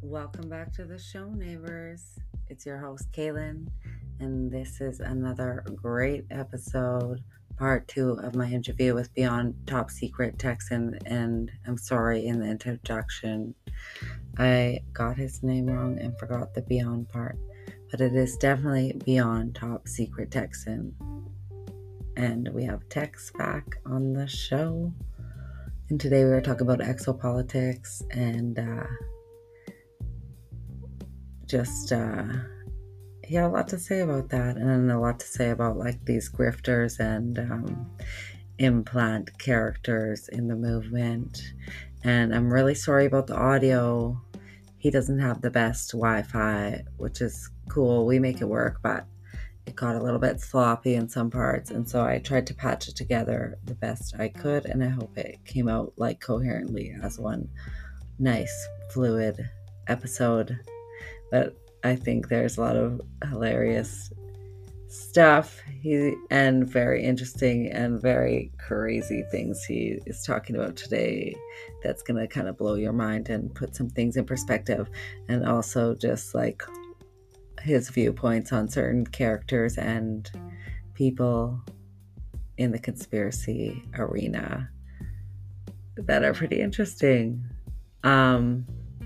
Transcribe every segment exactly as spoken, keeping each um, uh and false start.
Welcome back to the show, neighbors. It's your host, Kaylin, and this is another great episode, part two of my interview with Beyond Top Secret Texan. And I'm sorry in the introduction, I got his name wrong and forgot the Beyond part, but it is definitely Beyond Top Secret Texan. And we have Tex back on the show. And today we are talking about exopolitics and uh, just uh, he had a lot to say about that, and a lot to say about like these grifters and um, implant characters in the movement. And I'm really sorry about the audio. He doesn't have the best Wi-Fi, which is cool. We make it work, but it got a little bit sloppy in some parts, and so I tried to patch it together the best I could, and I hope it came out like coherently as one nice fluid episode. But I think there's a lot of hilarious stuff he and very interesting and very crazy things he is talking about today that's going to kind of blow your mind and put some things in perspective, and also just like his viewpoints on certain characters and people in the conspiracy arena that are pretty interesting. Um,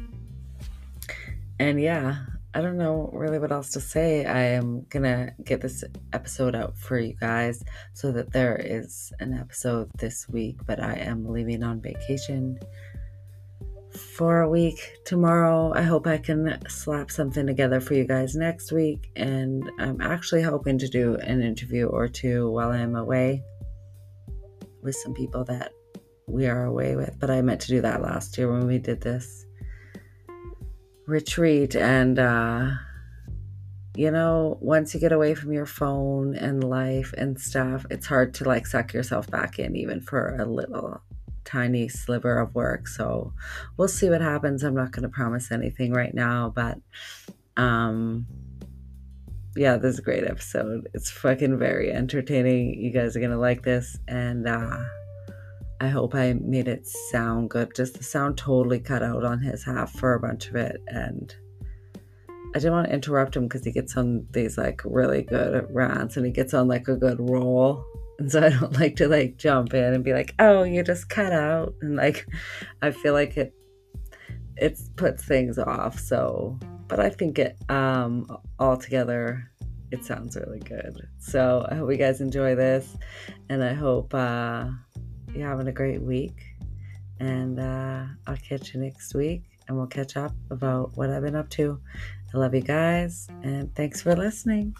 and yeah, I don't know really what else to say. I am gonna get this episode out for you guys so that there is an episode this week, but I am leaving on vacation for a week tomorrow. I hope I can slap something together for you guys next week, and I'm actually hoping to do an interview or two while I'm away with some people that we are away with, but I meant to do that last year when we did this retreat. And uh you know, once you get away from your phone and life and stuff, it's hard to like suck yourself back in even for a little tiny sliver of work. So we'll see what happens. I'm not going to promise anything right now, but um yeah, this is a great episode. It's fucking very entertaining. You guys are going to like this, and uh I hope I made it sound good. Just the sound totally cut out on his half for a bunch of it, and I didn't want to interrupt him because he gets on these like really good rants and he gets on like a good roll. And so I don't like to like jump in and be like, oh, you just cut out. And like, I feel like it, it puts things off. So, but I think it, um, altogether, it sounds really good. So I hope you guys enjoy this, and I hope, uh, you're having a great week, and, uh, I'll catch you next week, and we'll catch up about what I've been up to. I love you guys, and thanks for listening.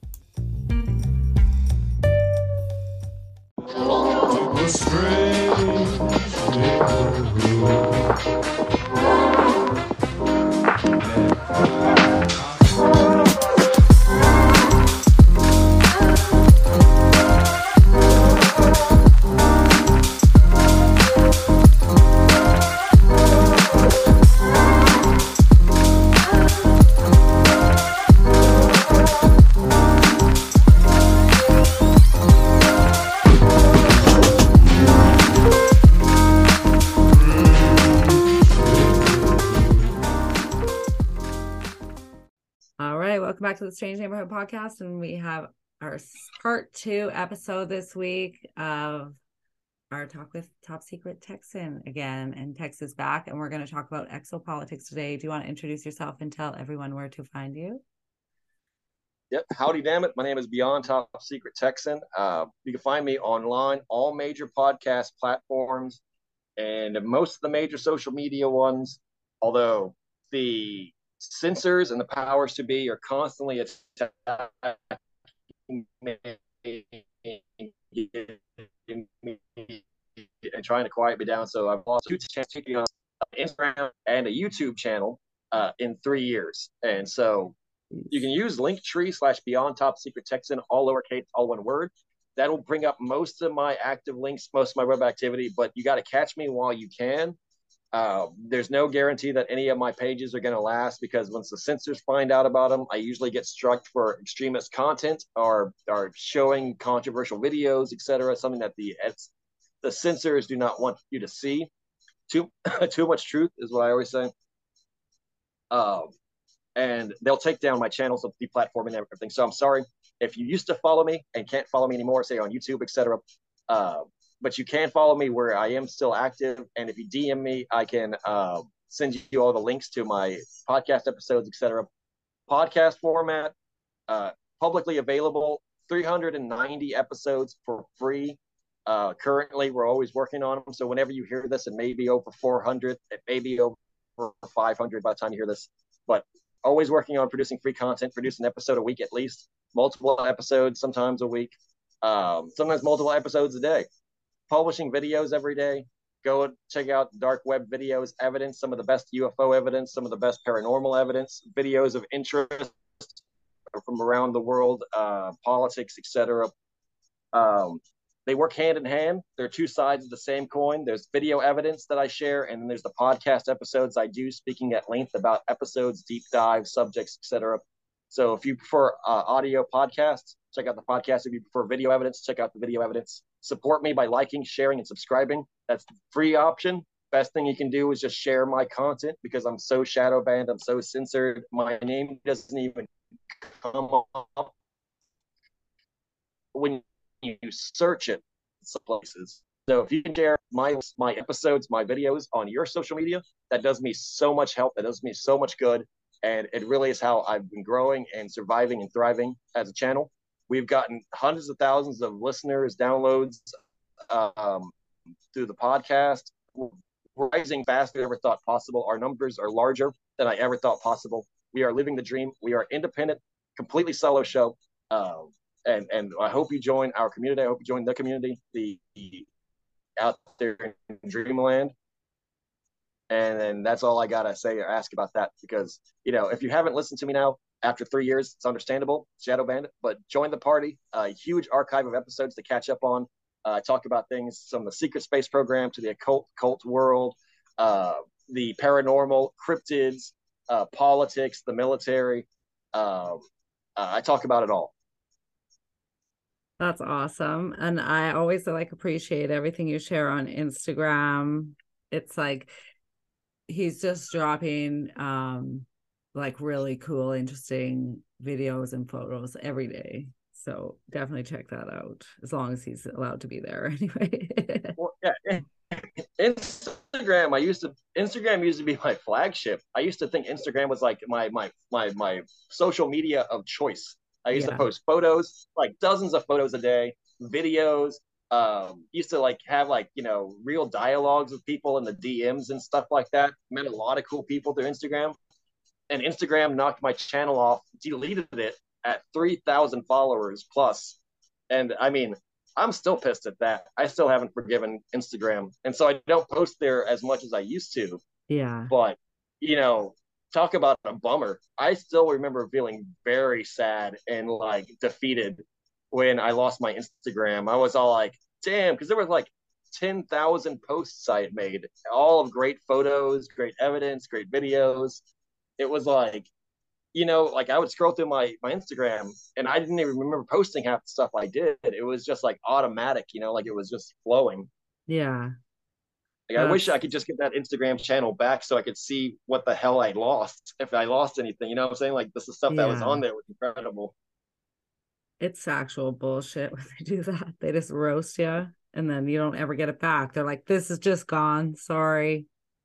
Welcome back to the Strange Neighborhood Podcast, and we have our part two episode this week of our talk with Top Secret Texan again. And Tex is back, and we're going to talk about exopolitics today. Do you want to introduce yourself and tell everyone where to find you? Yep. Howdy, damn it. My name is Beyond Top Secret Texan. Uh, you can find me online, all major podcast platforms, and most of the major social media ones, although the censors and the powers to be are constantly attacking me and trying to quiet me down. So I've lost two channels on Instagram and a YouTube channel uh, in three years. And so you can use Linktree slash Beyond Top Secret Texan, all lowercase, all one word. That'll bring up most of my active links, most of my web activity, but you got to catch me while you can. Uh, there's no guarantee that any of my pages are going to last, because once the censors find out about them, I usually get struck for extremist content or, or showing controversial videos, et cetera. Something that the the censors do not want you to see. Too too much truth is what I always say. Um, and they'll take down my channels of the platform and everything. So I'm sorry if you used to follow me and can't follow me anymore, say on YouTube, et cetera. Uh, but you can follow me where I am still active. And if you D M me, I can uh, send you all the links to my podcast episodes, et cetera. Podcast format, uh, publicly available, three hundred ninety episodes for free. Uh, currently, we're always working on them. So whenever you hear this, it may be over four hundred, it may be over five hundred by the time you hear this. But always working on producing free content, produce an episode a week at least, multiple episodes, sometimes a week, um, sometimes multiple episodes a day. Publishing videos every day. Go and check out dark web videos, evidence, some of the best U F O evidence, some of the best paranormal evidence, videos of interest from around the world, uh, politics, et cetera. Um, they work hand in hand. They're two sides of the same coin. There's video evidence that I share, and then there's the podcast episodes I do, speaking at length about episodes, deep dive subjects, et cetera. So if you prefer uh, audio podcasts, check out the podcast. If you prefer video evidence, check out the video evidence. Support me by liking, sharing, and subscribing. That's the free option. Best thing you can do is just share my content because I'm so shadow banned. I'm so censored. My name doesn't even come up when you search it some places. So if you can share my my episodes, my videos on your social media, that does me so much help. That does me so much good. And it really is how I've been growing and surviving and thriving as a channel. We've gotten hundreds of thousands of listeners, downloads um, through the podcast. We're rising faster than I ever thought possible. Our numbers are larger than I ever thought possible. We are living the dream. We are independent, completely solo show. Um, and and I hope you join our community. I hope you join the community, the, the out there in Dreamland. And then that's all I gotta say or ask about that, because you know, if you haven't listened to me now after three years, it's understandable, Shadow Bandit. But join the party. A uh, huge archive of episodes to catch up on. Uh, talk about things from the secret space program to the occult cult world, uh, the paranormal, cryptids, uh, politics, the military. Uh, uh, I talk about it all. That's awesome. And I always like appreciate everything you share on Instagram. It's like he's just dropping um like really cool, interesting videos and photos every day. So definitely check that out, as long as he's allowed to be there anyway. Well, yeah. Instagram, I used to Instagram used to be my flagship. I used to think Instagram was like my my my my social media of choice. I used yeah. to post photos, like dozens of photos a day, videos. Um, used to like have like, you know, real dialogues with people in the D Ms and stuff like that. Met a lot of cool people through Instagram. And Instagram knocked my channel off, deleted it at three thousand followers plus. And I mean, I'm still pissed at that. I still haven't forgiven Instagram. And so I don't post there as much as I used to. Yeah. But, you know, talk about a bummer. I still remember feeling very sad and like defeated when I lost my Instagram. I was all like, damn, because there was like ten thousand posts I had made, all of great photos, great evidence, great videos. It was like, you know, like I would scroll through my, my Instagram and I didn't even remember posting half the stuff I did. It was just like automatic, you know, like it was just flowing. Yeah. Like That's... I wish I could just get that Instagram channel back so I could see what the hell I lost, if I lost anything. You know what I'm saying? Like this is stuff yeah. that was on there was incredible. It's actual bullshit when they do that. They just roast you and then you don't ever get it back. They're like, this is just gone. Sorry.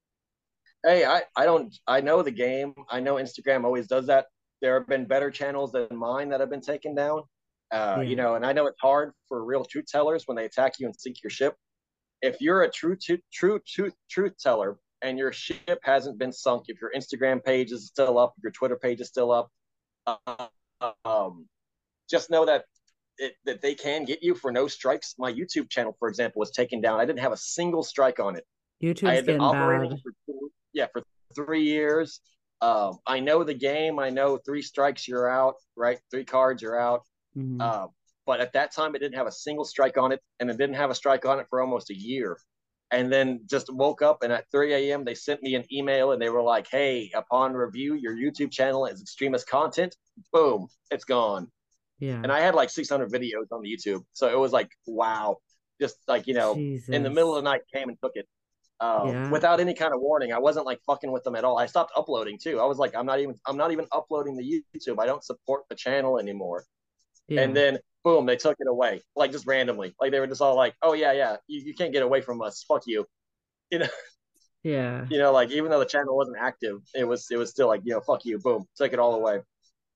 Hey, I, I don't, I know the game. I know Instagram always does that. There have been better channels than mine that have been taken down. Uh, yeah. You know, and I know it's hard for real truth tellers when they attack you and sink your ship. If you're a true, true, true, truth, truth teller and your ship hasn't been sunk, if your Instagram page is still up, if your Twitter page is still up, uh, um, just know that it, that they can get you for no strikes. My YouTube channel, for example, was taken down. I didn't have a single strike on it. YouTube's I had been operating bad. for two, yeah, for three years. Um, I know the game. I know three strikes, you're out, right? Three cards, you're out. Mm-hmm. Uh, but at that time, it didn't have a single strike on it, and it didn't have a strike on it for almost a year. And then just woke up, and at three a.m., they sent me an email, and they were like, hey, upon review, your YouTube channel is extremist content. Boom, it's gone. Yeah. And I had like six hundred videos on the YouTube. So it was like, wow. Just like, you know, Jesus. in the middle of the night, came and took it. um, Yeah. without any kind of warning. I wasn't like fucking with them at all. I stopped uploading too. I was like, I'm not even I'm not even uploading the YouTube. I don't support the channel anymore. And Yeah. then boom, they took it away, like just randomly. Like they were just all like, oh yeah, yeah, you, you can't get away from us. Fuck you. You know, Yeah. you know, like even though the channel wasn't active, it was it was still like, you know, fuck you, boom, took it all away.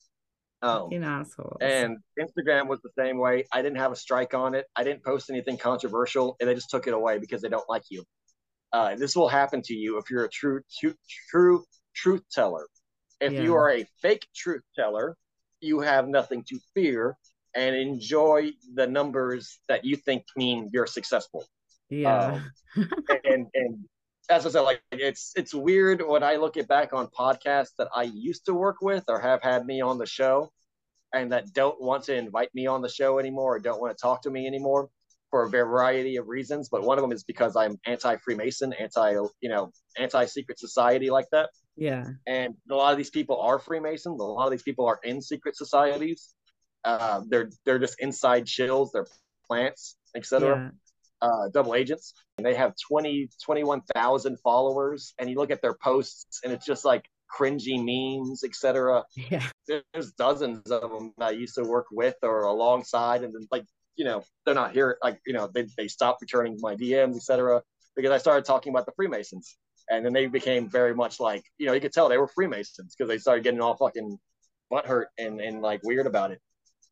Um, Fucking assholes. and Instagram was the same way. I didn't have a strike on it. I didn't post anything controversial, and they just took it away because they don't like you. Uh, this will happen to you if you're a true, true, true truth teller. If you Yeah. are a fake truth teller, you have nothing to fear and enjoy the numbers that you think mean you're successful. Yeah. Um, and and as I said, like it's it's weird when I look it back on podcasts that I used to work with or have had me on the show and that don't want to invite me on the show anymore or don't want to talk to me anymore for a variety of reasons. But one of them is because I'm anti-Freemason, anti, you know, anti-secret society like that. Yeah. And a lot of these people are Freemasons. A lot of these people are in secret societies. Uh, they're they're just inside chills. They're plants, et cetera. Yeah. Uh, double agents. And they have twenty, twenty-one thousand followers. And you look at their posts, and it's just like cringy memes, et cetera. Yeah. There's dozens of them that I used to work with or alongside, and then like you know they're not here. Like you know they they stopped returning my D Ms, et cetera. Because I started talking about the Freemasons, and then they became very much like you know you could tell they were Freemasons because they started getting all fucking butthurt and and like weird about it.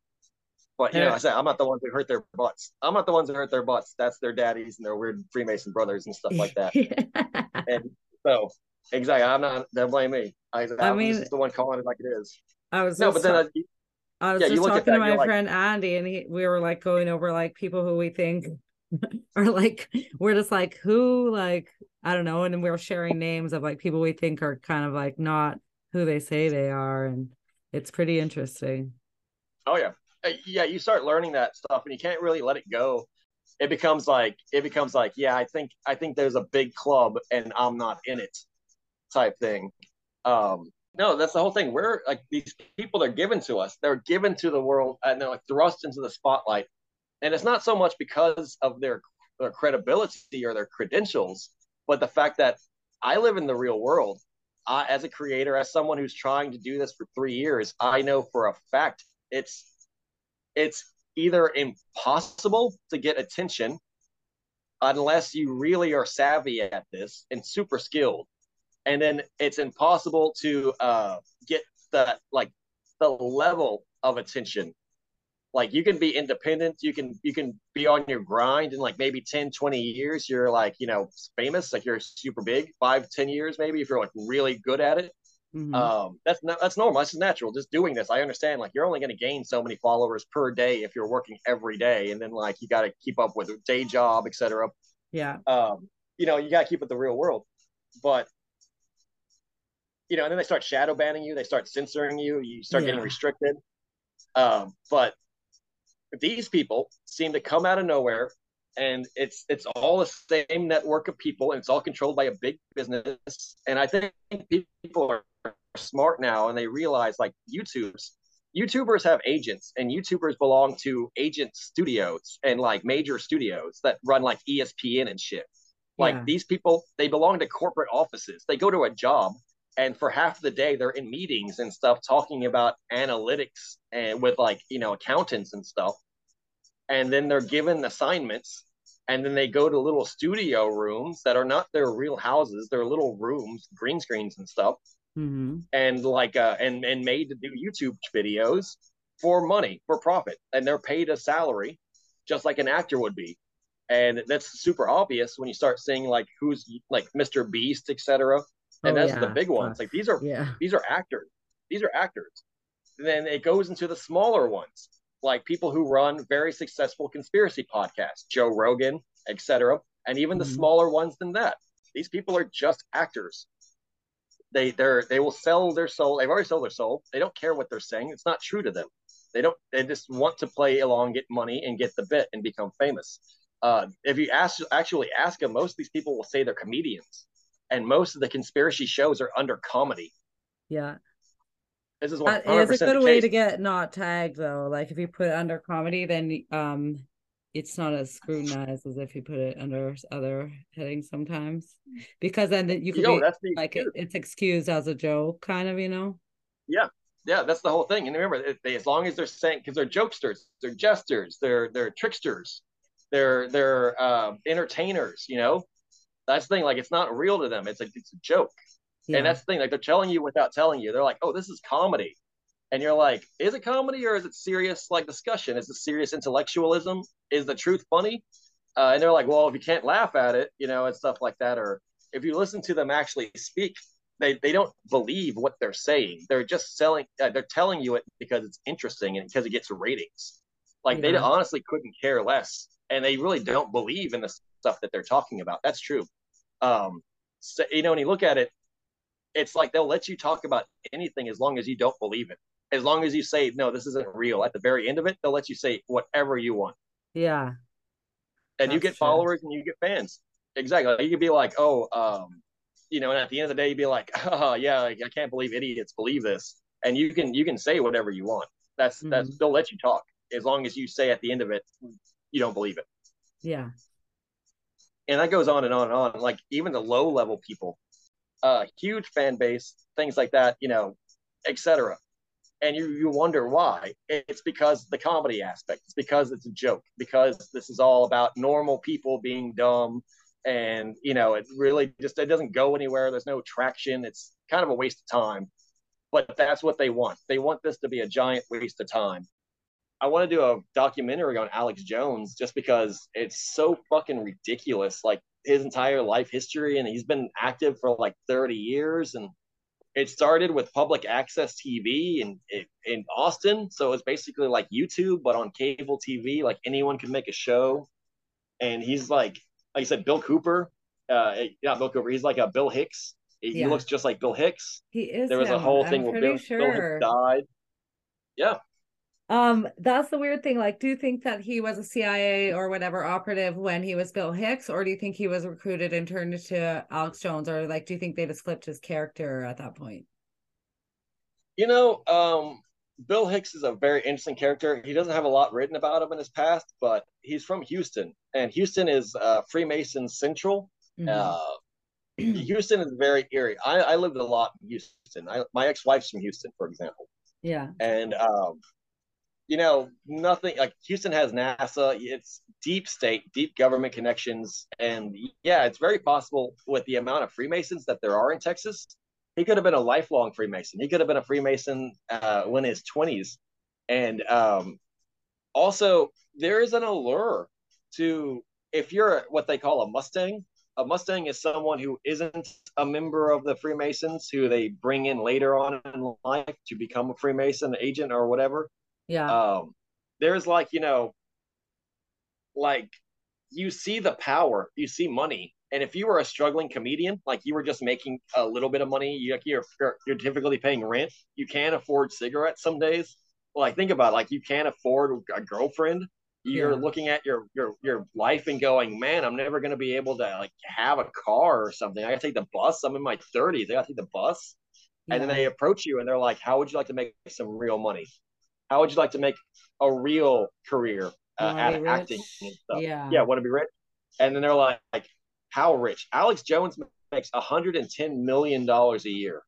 But you know, I There- said I'm not the ones who hurt their butts. I'm not the ones who hurt their butts. That's their daddies and their weird Freemason brothers and stuff like that. And so, exactly, I'm not. Don't blame me. I, I I'm mean, just the one calling it like it is. I was No, but just then ta- uh, I was yeah, you just look at talking to that, you're my like, friend Andy, and he, we were like going over like people who we think are like we're just like who like I don't know, and then we were sharing names of like people we think are kind of like not who they say they are, and it's pretty interesting. oh yeah, Uh, yeah. You start learning that stuff, and you can't really let it go. It becomes like it becomes like, yeah, I think I think there's a big club, and I'm not in it, type thing. Um, no, that's the whole thing. We're like these people are given to us. They're given to the world, and they're like thrust into the spotlight. And it's not so much because of their their credibility or their credentials, but the fact that I live in the real world. I, as a creator, as someone who's trying to do this for three years, I know for a fact it's it's either impossible to get attention unless you really are savvy at this and super skilled, and then it's impossible to uh, get the like the level of attention. Like you can be independent, you can you can be on your grind in like maybe ten, twenty years you're like you know famous, like you're super big, five ten years maybe if you're like really good at it. Hmm. Um that's not that's normal, that's natural, just doing this. I understand like you're only going to gain so many followers per day if you're working every day, and then like you got to keep up with a day job, etc. Yeah. um you know you got to keep with the real world. But you know and then they start shadow banning you, they start censoring you, you start getting Yeah. restricted. Um but these people seem to come out of nowhere, and it's it's all the same network of people, and it's all controlled by a big business. And I think people are smart now, and they realize like YouTubers YouTubers have agents, and YouTubers belong to agent studios and like major studios that run like E S P N and shit. Like Yeah. these people, they belong to corporate offices. They go to a job, and for half the day they're in meetings and stuff talking about analytics and with like you know accountants and stuff. And then they're given assignments, and then they go to little studio rooms that are not their real houses, they're little rooms, green screens and stuff, Hmm. and like uh and and made to do YouTube videos for money, for profit, and they're paid a salary just like an actor would be. And that's super obvious when you start seeing like who's like Mister Beast, etc. And Oh those are the yeah. big ones, Fuck. like these are Yeah. these are actors, these are actors. And then it goes into the smaller ones, like people who run very successful conspiracy podcasts, Joe Rogan, et cetera. And even the Hmm. smaller ones than that. These people are just actors. They they're they will sell their soul. They've already sold their soul. They don't care what they're saying. It's not true to them. They don't. They just want to play along, get money, and get the bit and become famous. Uh, if you ask actually ask them, most of these people will say they're comedians, and most of the conspiracy shows are under comedy. Yeah. This is That is a one hundred percent the good way case. to get not tagged though. Like if you put it under comedy, then um it's not as scrutinized as if you put it under other headings sometimes, because then you could Yo, be that's the like it, excuse. it's excused as a joke, kind of, you know? Yeah, yeah, that's the whole thing. And remember, they, as long as they're saying, because they're jokesters, they're jesters, they're they're tricksters, they're they're uh, entertainers. You know, that's the thing. Like, it's not real to them. It's like it's a joke, and Yeah, that's the thing. Like, they're telling you without telling you. They're like, oh, this is comedy, and you're like, is it comedy or is it serious? Like discussion? Is it serious intellectualism? Is the truth funny? Uh, and they're like, well, if you can't laugh at it, you know, and stuff like that, or if you listen to them actually speak, they, they don't believe what they're saying. They're just selling, uh, they're telling you it because it's interesting and because it gets ratings. Like, they yeah, honestly couldn't care less. And they really don't believe in the stuff that they're talking about. That's true. Um, so, you know, when you look at it, it's like they'll let you talk about anything as long as you don't believe it. As long as you say, no, this isn't real. At the very end of it, they'll let you say whatever you want, yeah. and you That's get true. followers and you get fans. Exactly. Like, you could be like, oh, um, you know, and at the end of the day, you'd be like, oh yeah, like, I can't believe idiots believe this, and you can you can say whatever you want. That's that's Hmm. they'll let you talk as long as you say at the end of it you don't believe it, Yeah, and that goes on and on and on. Like, even the low level people, uh, huge fan base, things like that, you know, et cetera. And you you wonder why. It's because the comedy aspect. It's because it's a joke. Because this is all about normal people being dumb, and you know, it really just it doesn't go anywhere. There's no traction. It's kind of a waste of time. But that's what they want. They want this to be a giant waste of time. I want to do a documentary on Alex Jones just because it's so fucking ridiculous. Like, his entire life history, and he's been active for like thirty years, and it started with public access T V in in Austin, so it's basically like YouTube but on cable T V. Like, anyone can make a show, and he's like, like I said, Bill Cooper, uh, not Bill Cooper. He's like a Bill Hicks. He yeah. looks just like Bill Hicks. He is There was a him. whole I'm thing where pretty Bill Bill Hicks sure. died. Yeah, Um, that's the weird thing. Like, do you think that he was a C I A or whatever operative when he was Bill Hicks, or do you think he was recruited and turned into Alex Jones, or like, do you think they just flipped his character at that point? you know, um, Bill Hicks is a very interesting character. He doesn't have a lot written about him in his past, but he's from Houston, and Houston is uh, Freemason Central. Hmm. Uh, Houston is very eerie. I, I lived a lot in Houston. I, my ex-wife's from Houston, for example, Yeah, and um, you know, nothing like Houston has NASA. It's deep state, deep government connections, and yeah, it's very possible with the amount of Freemasons that there are in Texas. He could have been a lifelong Freemason. He could have been a Freemason uh, when in his twenties, and um, also, there is an allure to, if you're what they call a Mustang. A Mustang is someone who isn't a member of the Freemasons, who they bring in later on in life to become a Freemason agent or whatever. yeah, Um, there's like, you know, like, you see the power, you see money. And if you were a struggling comedian, like you were just making a little bit of money, you, you're, you're typically paying rent, you can't afford cigarettes some days. Like, think about it, like, you can't afford a girlfriend. You're yeah, looking at your your your life and going, man, I'm never gonna be able to like have a car or something. I gotta take the bus. I'm in my thirties. I gotta take the bus. And then yeah. they approach you and they're like, how would you like to make some real money? How would you like to make a real career You uh, want to be at acting and rich? stuff? Yeah. Yeah, want to be rich? And then they're like, how rich? Alex Jones makes one hundred ten million dollars a year.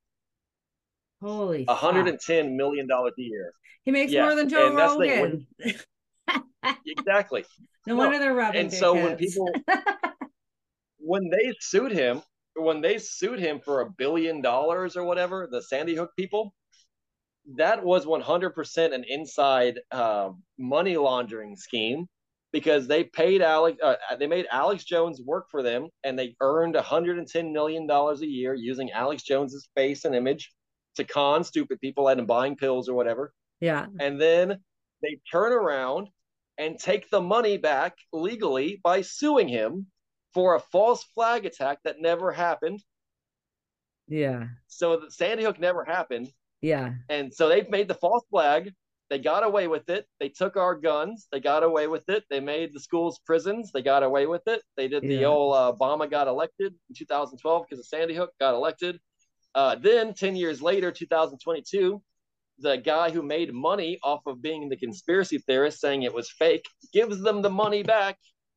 Holy fuck. one hundred ten million dollars a year. He makes Yeah, more than Joe and that's the thing. When Rogan. exactly No no, wonder they're robbing and so when dickheads. people when they sued him, when they sued him for a billion dollars or whatever, the Sandy Hook people, that was one hundred percent an inside uh, money laundering scheme, because they paid Alex, uh, they made Alex Jones work for them, and they earned one hundred ten million dollars a year using Alex Jones's face and image to con stupid people into buying pills or whatever. Yeah. And then they turn around and take the money back legally by suing him for a false flag attack that never happened. Yeah. So that Sandy Hook never happened. Yeah. And so they've made the false flag. They got away with it. They took our guns. They got away with it. They made the schools prisons. They got away with it. They did the Yeah. old uh, Obama got elected in two thousand twelve because of Sandy Hook, got elected. Uh, then ten years later, two thousand twenty-two, the guy who made money off of being the conspiracy theorist saying it was fake gives them the money back,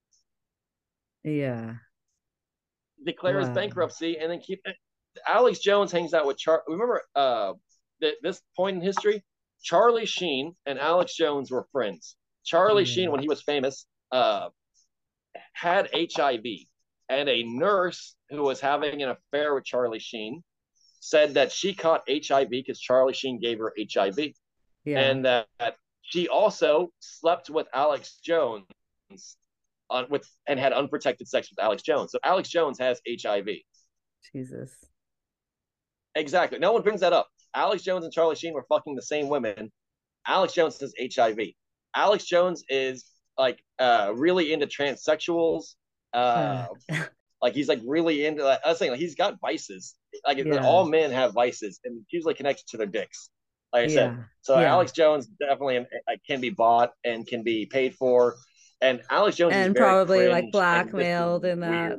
Yeah. declares Wow. bankruptcy, and then keep Alex Jones hangs out with Char. Remember uh, th- this point in history? Charlie Sheen and Alex Jones were friends. Charlie Yeah. Sheen, when he was famous, uh, had H I V, and a nurse who was having an affair with Charlie Sheen said that she caught H I V because Charlie Sheen gave her H I V, Yeah. and that she also slept with Alex Jones on with and had unprotected sex with Alex Jones. So Alex Jones has H I V. Jesus. Exactly. No one brings that up. Alex Jones and Charlie Sheen were fucking the same women. Alex Jones has H I V. Alex Jones is like uh, really into transsexuals. Uh, Uh, like he's like really into. Like, I was saying, like, he's got vices. Like yeah. all men have vices, and usually connected to their dicks. Like I said, Yeah. so Yeah. Alex Jones definitely like, can be bought and can be paid for. And Alex Jones is And very probably like cringe and just blackmailed in that. weird.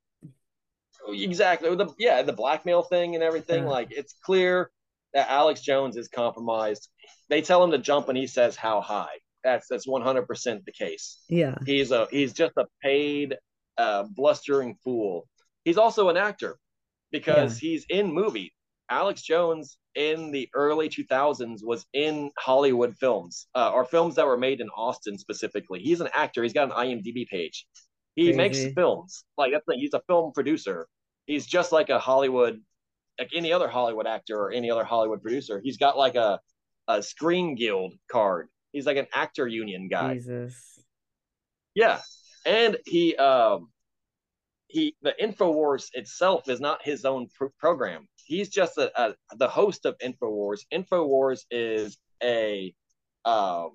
Exactly. The, yeah, the blackmail thing and everything. Yeah. Like it's clear that Alex Jones is compromised. They tell him to jump and he says how high. That's that's one hundred percent the case. Yeah. He's a he's just a paid uh, blustering fool. He's also an actor Yeah. because he's in movies. Alex Jones in the early two thousands was in Hollywood films uh, or films that were made in Austin specifically. He's an actor. He's got an IMDb page. He makes Crazy. films. Like that's like, he's a film producer. He's just like a Hollywood, like any other Hollywood actor or any other Hollywood producer. He's got like a a Screen Guild card. He's like an actor union guy. Jesus. Yeah, and he um he the Infowars itself is not his own pro- program. He's just a, a the host of Infowars. Infowars is a um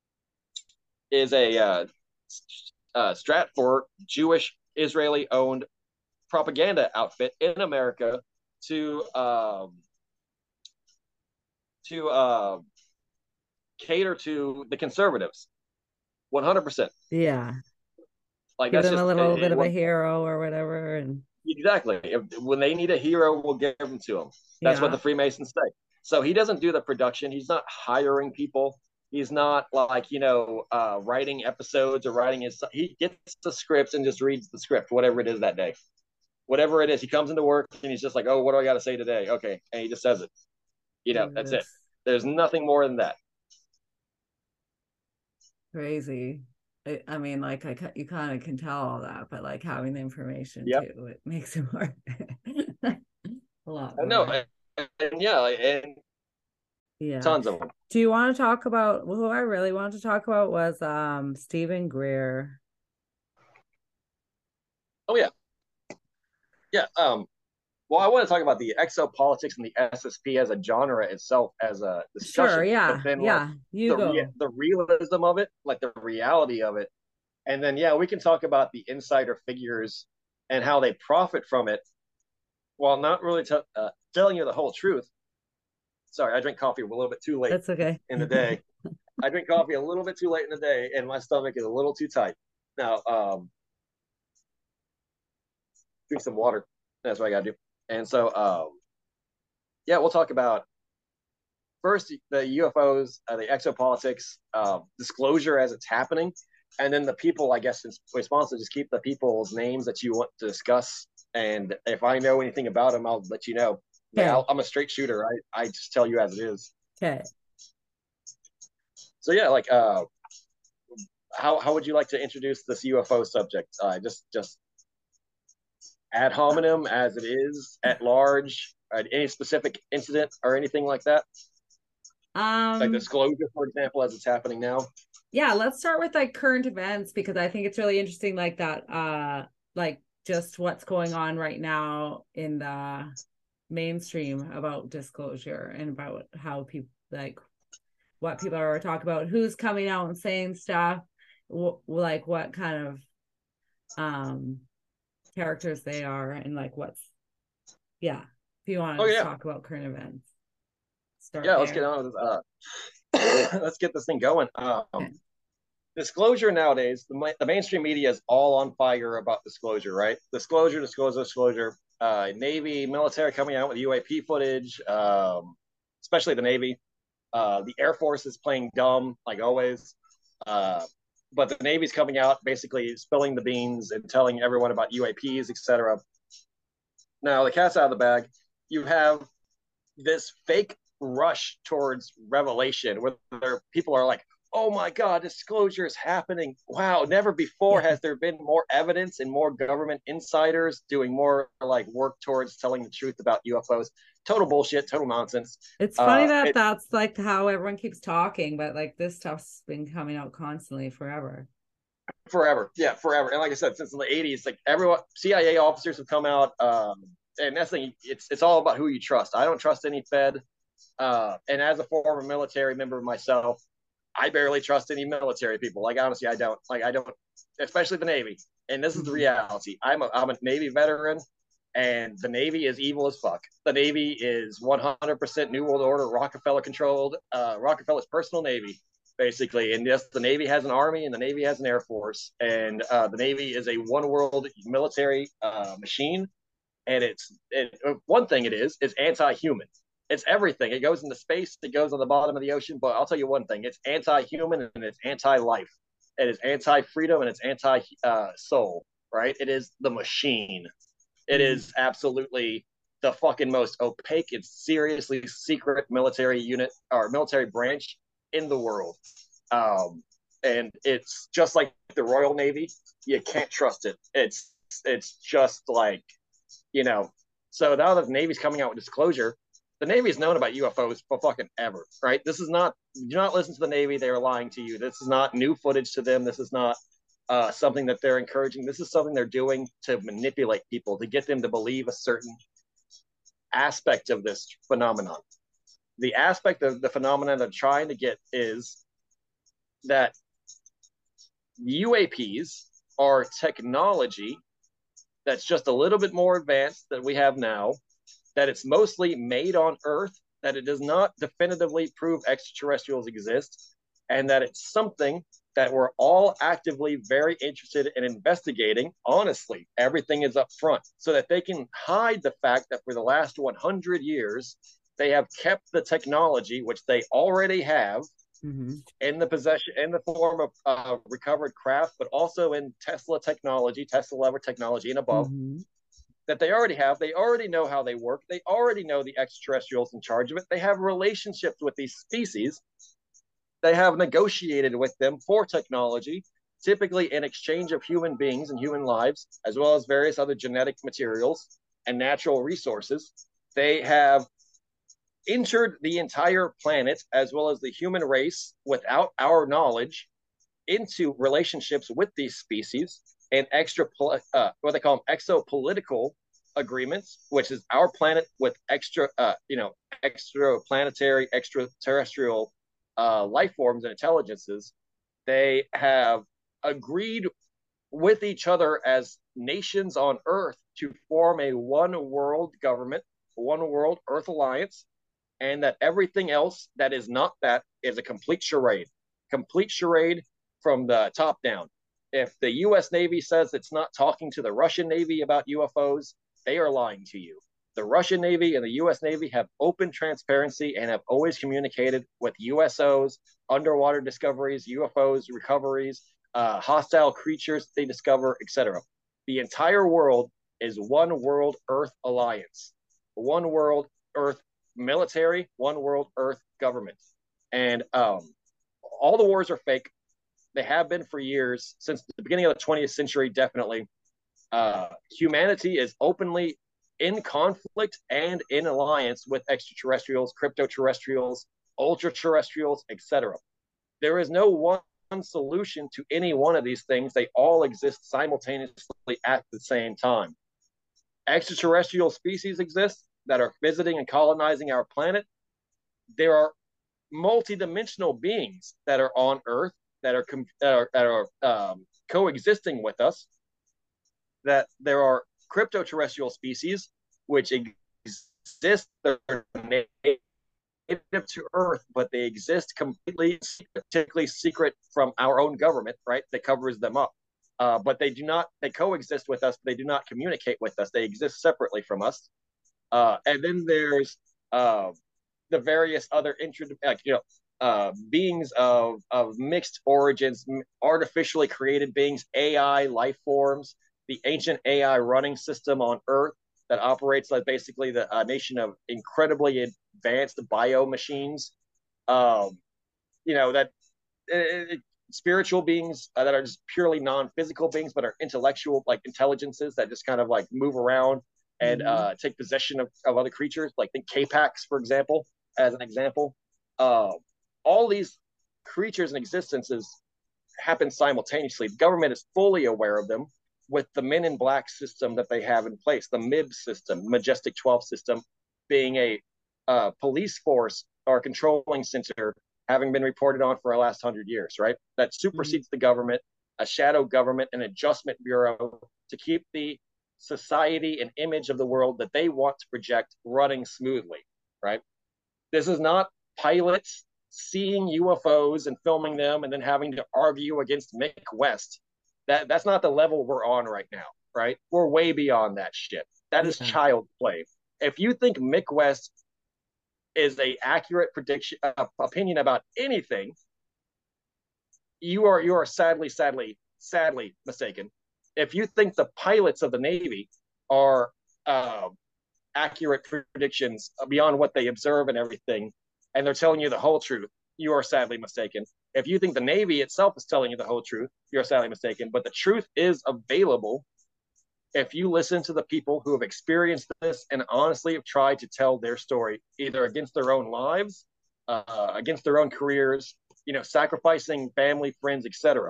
is a uh, uh, Stratfor Jewish Israeli owned propaganda outfit in America to um, to uh, cater to the conservatives. One hundred percent. Yeah. Like Give that's them a just little it, bit it, of a hero or whatever. And exactly. If, when they need a hero, we'll give them to them. That's what yeah. the Freemasons say. So he doesn't do the production. He's not hiring people. He's not like you know uh, writing episodes or writing his. He gets the scripts and just reads the script, whatever it is that day. Whatever it is, he comes into work and he's just like, "Oh, what do I got to say today?" Okay, and he just says it. You know, that's it. Jesus. There's nothing more than that. Crazy. I, I mean, like I you kind of can tell all that, but like having the information Yep. too, it makes it more a lot I know, more. and, and yeah, and Yeah. tons of them. Do you want to talk about who I really wanted to talk about was um Stephen Greer? Oh yeah, yeah. Um, well, I want to talk about the exopolitics and the S S P as a genre itself as a Sure, discussion, but yeah. then like Yeah, you the re- go. the realism of it, like the reality of it, and then yeah, we can talk about the insider figures and how they profit from it, while not really t- uh, telling you the whole truth. Sorry, I drink coffee a little bit too late That's okay. in the day. I drink coffee a little bit too late in the day, and my stomach is a little too tight. Now, um, drink some water. That's what I got to do. And so, um, yeah, we'll talk about first the U F Os, uh, the exopolitics, uh, disclosure as it's happening, and then the people. I guess is responsible. Just keep the people's names that you want to discuss, and if I know anything about them, I'll let you know. Like, Okay. I'll, I'm a straight shooter. I I just tell you as it is. Okay. So yeah, like uh, how how would you like to introduce this U F O subject? Uh, just just ad hominem as it is at large. Uh, any specific incident or anything like that? Like Um, disclosure, for example, as it's happening now. yeah, let's start with like current events because I think it's really interesting, like that, uh, like just what's going on right now in the mainstream about disclosure and about how people like what people are talking about, who's coming out and saying stuff, wh- like what kind of um characters they are, and like what's yeah. If you want to Oh just yeah, talk about current events, start yeah. Let's get there. on with this. Uh, let's get this thing going. Okay. Um, disclosure nowadays, the, the mainstream media is all on fire about disclosure, right? Disclosure, disclosure, disclosure. Uh, Navy, military coming out with U A P footage, um, especially the Navy. Uh, the Air Force is playing dumb, like always. Uh, but the Navy's coming out, basically spilling the beans and telling everyone about U A Ps, et cetera. Now, the cat's out of the bag. You have this fake rush towards revelation where people are like, oh my God, disclosure is happening. Wow, never before Yeah. has there been more evidence and more government insiders doing more like work towards telling the truth about U F Os. Total bullshit, total nonsense. It's funny Uh, that it, that's like how everyone keeps talking, but like this stuff's been coming out constantly forever. forever, yeah, forever. And like I said, since the eighties, like everyone, C I A officers have come out, um, and that's the thing. It's it's all about who you trust. I don't trust any Fed. Uh, and as a former military member myself, I barely trust any military people. Like honestly, I don't. Like I don't, especially the Navy. And this is the Mhm. reality. I'm a I'm a Navy veteran, and the Navy is evil as fuck. The Navy is one hundred percent New World Order, Rockefeller controlled, uh, Rockefeller's personal Navy, basically. And yes, the Navy has an army and the Navy has an air force, and uh, the Navy is a one world military uh, machine. And it's it, one thing it is is anti-human. It's everything. It goes into space. It goes on the bottom of the ocean. But I'll tell you one thing: it's anti-human and it's anti-life. It is anti-freedom and it's anti-soul. Right? It is the machine. It Mhm. is absolutely the fucking most opaque and seriously secret military unit or military branch in the world. Um, and it's just like the Royal Navy. You can't trust it. It's it's just like you know. So now that the Navy's coming out with disclosure, the Navy's known about U F Os for fucking ever, right? This is not, do not listen to the Navy. They are lying to you. This is not new footage to them. This is not uh, something that they're encouraging. This is something they're doing to manipulate people, to get them to believe a certain aspect of this phenomenon. The aspect of the phenomenon they're trying to get is that U A Ps are technology that's just a little bit more advanced than we have now, that it's mostly made on Earth, that it does not definitively prove extraterrestrials exist, and that it's something that we're all actively very interested in investigating. Honestly, everything is up front so that they can hide the fact that for the last one hundred years, they have kept the technology, which they already have, Mhm. in the possession in the form of uh, recovered craft, but also in Tesla technology, Tesla level technology and above, Mhm. that they already have. They already know how they work. They already know the extraterrestrials in charge of it. They have relationships with these species. They have negotiated with them for technology, typically in exchange of human beings and human lives, as well as various other genetic materials and natural resources. They have entered the entire planet, as well as the human race, without our knowledge, into relationships with these species and extra uh, what they call them exopolitical agreements, which is our planet with extra uh, you know extra planetary, extraterrestrial uh, life forms and intelligences. They have agreed with each other as nations on Earth to form a one world government, one world Earth alliance, and that everything else that is not that is a complete charade. Complete charade from the top down. If the U S Navy says it's not talking to the Russian Navy about U F Os, they are lying to you. The Russian Navy and the U S Navy have open transparency and have always communicated with U S Os, underwater discoveries, U F Os, recoveries, uh, hostile creatures they discover, et cetera. The entire world is one world Earth alliance, one world Earth military, one world Earth government. And um, all the wars are fake. They have been for years, since the beginning of the twentieth century, definitely. Uh, humanity is openly in conflict and in alliance with extraterrestrials, crypto terrestrials, ultra terrestrials, et cetera. There is no one solution to any one of these things. They all exist simultaneously at the same time. Extraterrestrial species exist that are visiting and colonizing our planet. There are multidimensional beings that are on Earth that are that are, that are um, coexisting with us. That there are crypto terrestrial species which exist. They're native to Earth, but they exist completely, particularly secret from our own government, right? That covers them up. Uh, but they do not. They coexist with us. But they do not communicate with us. They exist separately from us. Uh, and then there's uh, the various other intro, like, you know, uh, beings of of mixed origins, artificially created beings, A I life forms, the ancient A I running system on Earth that operates like basically the uh, nation of incredibly advanced bio machines. Um, you know that it, it, spiritual beings uh, that are just purely non-physical beings, but are intellectual, like intelligences that just kind of like move around and Mm-hmm. uh, take possession of, of other creatures. Like think K-Pax, for example, as an example. Uh, all these creatures and existences happen simultaneously. The government is fully aware of them with the Men in Black system that they have in place, the M I B system, Majestic twelve system, being a uh, police force or controlling center having been reported on for the last hundred years, right? That Mm-hmm. supersedes the government, a shadow government, an adjustment bureau to keep the society and image of the world that they want to project running smoothly, right? This is not pilots seeing U F Os and filming them and then having to argue against Mick West. That that's not the level we're on right now, right? We're way beyond that shit. That is Yeah. child play. If you think Mick West is a accurate prediction uh, opinion about anything, you are you are sadly, sadly, sadly mistaken. If you think the pilots of the Navy are uh, accurate predictions beyond what they observe and everything, and they're telling you the whole truth, you are sadly mistaken. If you think the Navy itself is telling you the whole truth, you're sadly mistaken. But the truth is available if you listen to the people who have experienced this and honestly have tried to tell their story, either against their own lives, uh, against their own careers, you know, sacrificing family, friends, et cetera.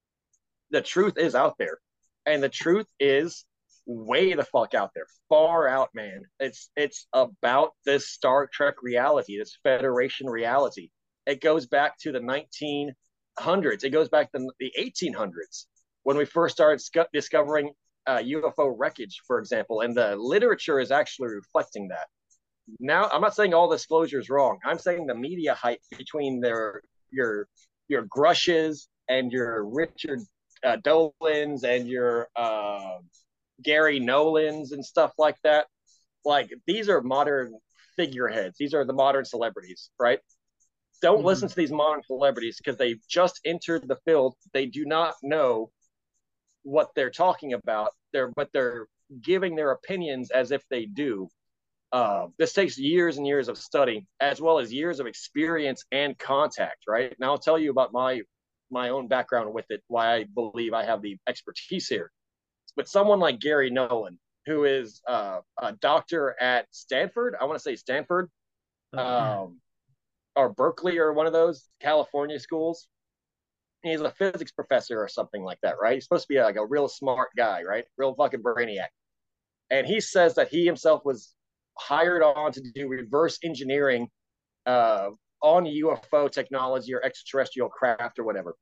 The truth is out there, and the truth is way the fuck out there, far out, man. It's it's about this Star Trek reality, this Federation reality. It goes back to the nineteen hundreds. It goes back to the eighteen hundreds when we first started sc- discovering uh, U F O wreckage, for example, and the literature is actually reflecting that. Now, I'm not saying all disclosure is wrong. I'm saying the media hype between their your your Grushes and your Richard uh, Dolans and your uh, Gary Nolans and stuff like that. Like these are modern figureheads. These are the modern celebrities, right? Don't Mm-hmm. listen to these modern celebrities because they've just entered the field. They do not know what they're talking about. They're but they're giving their opinions as if they do. Uh, this takes years and years of study, as well as years of experience and contact. Right now, I'll tell you about my my own background with it, why I believe I have the expertise here. But someone like Gary Nolan, who is uh, a doctor at Stanford, I want to say Stanford, Okay. um, or Berkeley, or one of those California schools. He's a physics professor or something like that, right? He's supposed to be like a real smart guy, right? Real fucking brainiac. And he says that he himself was hired on to do reverse engineering uh, on U F O technology or extraterrestrial craft or whatever.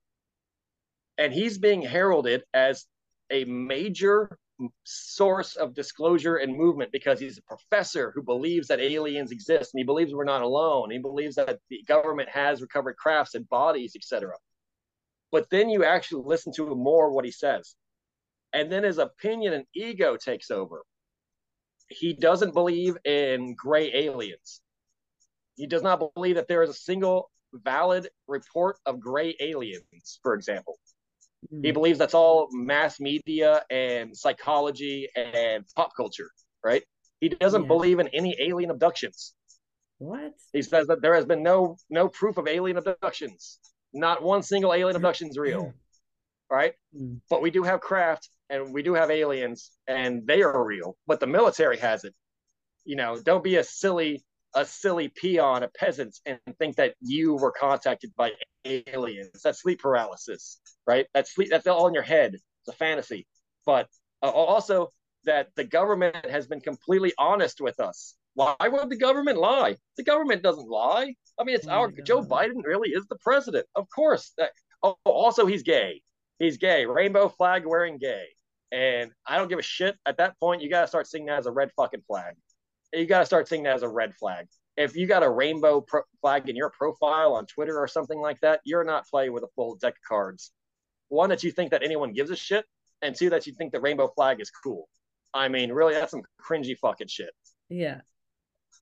And he's being heralded as a major source of disclosure and movement because he's a professor who believes that aliens exist and he believes we're not alone. He believes that the government has recovered crafts and bodies, et cetera. But then you actually listen to more of what he says. And then his opinion and ego takes over. He doesn't believe in gray aliens. He does not believe that there is a single valid report of gray aliens, for example. He Mm-hmm. believes that's all mass media and psychology and pop culture, right? He doesn't Yeah. believe in any alien abductions. What? He says that there has been no no proof of alien abductions. Not one single alien abduction is real, right? Mm. But we do have craft and we do have aliens and they are real, but the military has it. You know, don't be a silly a silly peon, a peasant, and think that you were contacted by aliens. That's sleep paralysis, right? That's sleep. That's all in your head. It's a fantasy. But uh, also that the government has been completely honest with us. Why would the government lie? The government doesn't lie. I mean, it's Oh our my Joe God. Biden really is the president, of course. That, oh, also he's gay. He's gay. Rainbow flag wearing gay. And I don't give a shit. At that point, you got to start seeing that as a red fucking flag. You got to start seeing that as a red flag. If you got a rainbow pro- flag in your profile on Twitter or something like that, you're not playing with a full deck of cards. One, that you think that anyone gives a shit, and two, that you think the rainbow flag is cool. I mean, really, that's some cringy fucking shit. Yeah.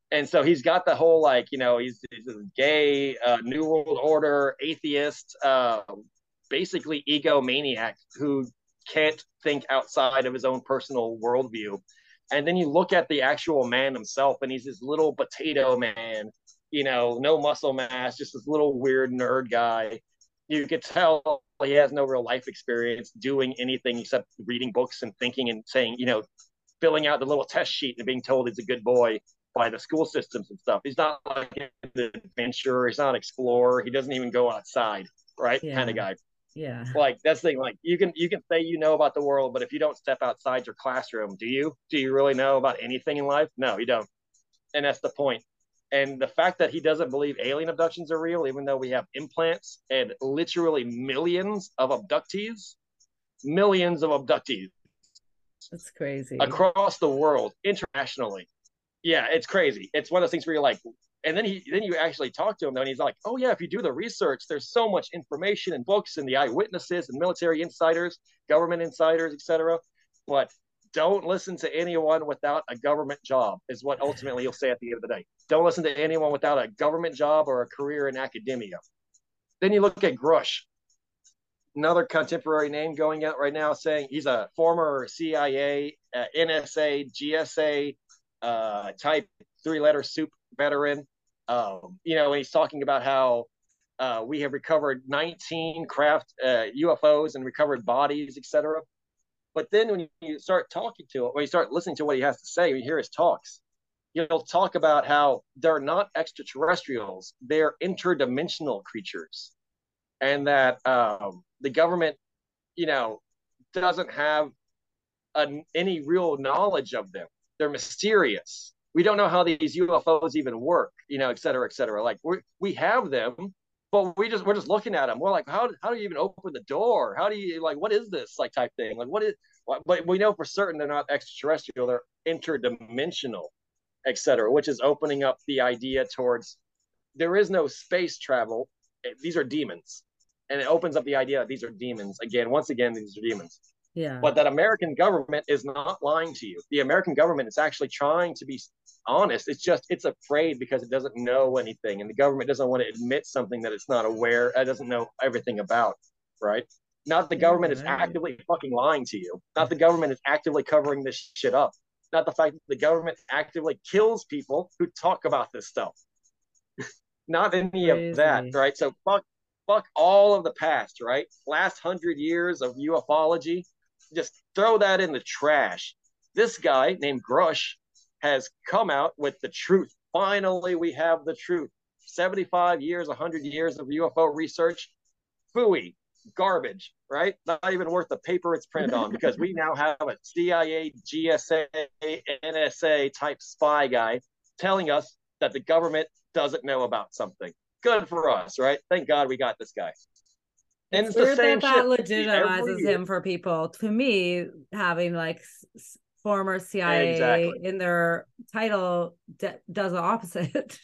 And so he's got the whole like, you know, he's, he's a gay, uh, New World Order, atheist, uh, basically egomaniac who can't think outside of his own personal worldview. And then you look at the actual man himself, and he's this little potato man, you know, no muscle mass, just this little weird nerd guy. You could tell he has no real life experience doing anything except reading books and thinking and saying, you know, filling out the little test sheet and being told he's a good boy by the school systems and stuff. He's not like an adventurer. He's not an explorer. He doesn't even go outside, right? Kind Yeah. of guy. Yeah. Like that's the thing. Like you can you can say you know about the world, but if you don't step outside your classroom, do you? Do you really know about anything in life? No, you don't. And that's the point. And the fact that he doesn't believe alien abductions are real, even though we have implants and literally millions of abductees, millions of abductees That's crazy. across the world, internationally. Yeah, it's crazy. It's one of those things where you're like, and then he then you actually talk to him though, and he's like, oh yeah, if you do the research, there's so much information and books and the eyewitnesses and military insiders, government insiders, et cetera. But don't listen to anyone without a government job, is what ultimately you'll say at the end of the day. Don't listen to anyone without a government job or a career in academia. Then you look at Grush, another contemporary name going out right now, saying he's a former C I A, uh, N S A, G S A uh, type three letter soup veteran. Um, you know, and he's talking about how uh, we have recovered nineteen craft uh, U F Os and recovered bodies, et cetera. But then when you start talking to him, when you start listening to what he has to say, when you hear his talks, he'll talk about how they're not extraterrestrials, they're interdimensional creatures, and that um, the government, you know, doesn't have a, any real knowledge of them. They're mysterious. We don't know how these U F Os even work, you know, et cetera, et cetera. Like we we have them, but we just we're just looking at them. We're like, how how do you even open the door? How do you like what is this like type thing? Like what is? But we know for certain they're not extraterrestrial. They're interdimensional, et cetera, which is opening up the idea towards there is no space travel. These are demons, and it opens up the idea that these are demons. Again, once again, these are demons. Yeah. But that American government is not lying to you. The American government is actually trying to be honest. It's just it's afraid because it doesn't know anything, and the government doesn't want to admit something that it's not aware, it doesn't know everything about, right? Not the You're government is right. actively fucking lying to you. Not the government is actively covering this shit up. Not the fact that the government actively kills people who talk about this stuff. Not any of that, Crazy. right? So fuck, fuck all of the past, right? Last hundred years of ufology, just throw that in the trash. This guy named Grush has come out with the truth. Finally, we have the truth. seventy-five years, one hundred years of U F O research, phooey, garbage, right? Not even worth the paper it's printed on because we now have a C I A, G S A, N S A type spy guy telling us that the government doesn't know about something. Good for us, right? Thank God we got this guy. And It's it's the weird same that that shit every legitimizes year. him for people. To me, having like s- former C I A Exactly. in their title d- does the opposite.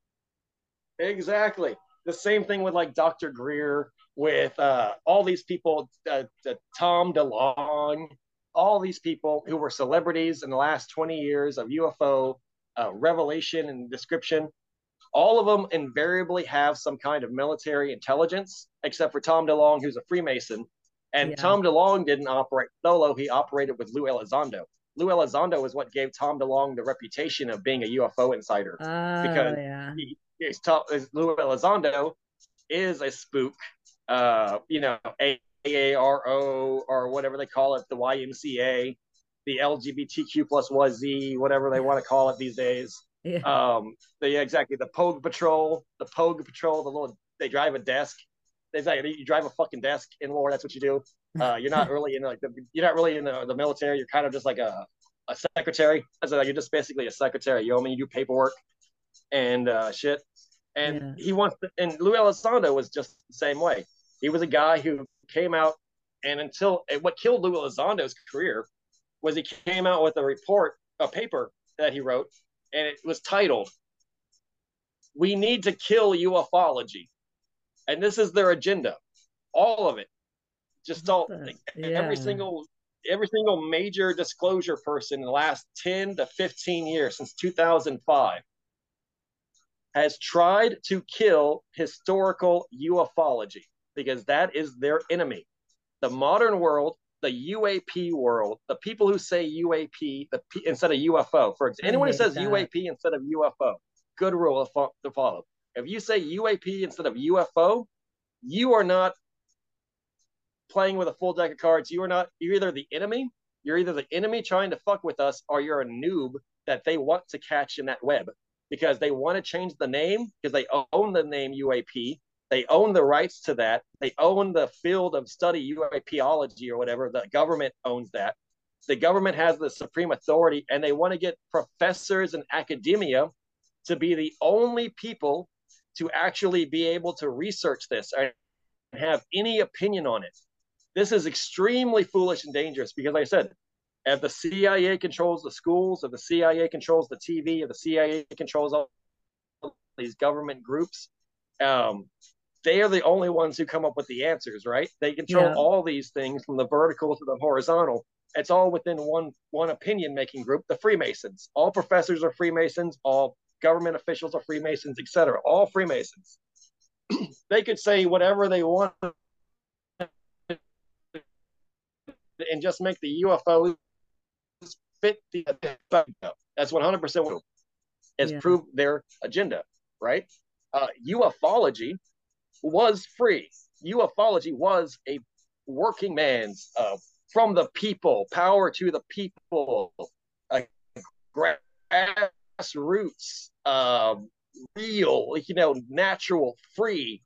Exactly. The same thing with like Doctor Greer, with uh, all these people, uh, uh, Tom DeLonge, all these people who were celebrities in the last twenty years of U F O uh, revelation and description. All of them invariably have some kind of military intelligence, except for Tom DeLonge, who's a Freemason. And Yeah. Tom DeLonge didn't operate solo, he operated with Lou Elizondo. Lou Elizondo is what gave Tom DeLonge the reputation of being a U F O insider Oh because yeah. he, he's top, Lou Elizondo is a spook, uh, you know, A A R O or whatever they call it, the Y M C A, the L G B T Q plus Y Z, whatever they want to call it these days. Yeah. Um, the, yeah, exactly. The Pogue Patrol, the Pogue Patrol, the little, they drive a desk. They say you drive a fucking desk in war. That's what you do. Uh, you're not really in like the, you're not really in the, the military. You're kind of just like a, a secretary. As a, you're just basically a secretary. You know, I mean, you do paperwork and uh, shit. And Yeah. he wants to, and Lou Elizondo was just the same way. He was a guy who came out, and until and what killed Lou Elizondo's career was he came out with a report, a paper that he wrote, and it was titled "We Need to Kill Ufology," and this is their agenda, all of it, just What all the- like, every Yeah. single every single major disclosure person in the last ten to fifteen years since two thousand five has tried to kill historical ufology because that is their enemy. The modern world, the U A P world, the people who say U A P the P, instead of U F O. For example, I anyone who hate says that. U A P instead of U F O, good rule to follow. If you say U A P instead of U F O, you are not playing with a full deck of cards. You are not, you're either the enemy, you're either the enemy trying to fuck with us, or you're a noob that they want to catch in that web because they want to change the name because they own the name U A P. They own the rights to that. They own the field of study, U A Pology or whatever. The government owns that. The government has the supreme authority, and they want to get professors and academia to be the only people to actually be able to research this and have any opinion on it. This is extremely foolish and dangerous because, like I said, if the C I A controls the schools, if the C I A controls the T V, if the C I A controls all these government groups, um, they are the only ones who come up with the answers, right? They control yeah. all these things from the vertical to the horizontal. It's all within one one opinion making group, the Freemasons. All professors are Freemasons, all government officials are Freemasons, et cetera. All Freemasons. They could say whatever they want and just make the U F Os fit the agenda. That's one hundred percent what has yeah. proved their agenda, right? Uh, ufology was free. Ufology was a working man's, uh, from the people, power to the people, uh, grassroots, uh, real, you know, natural, free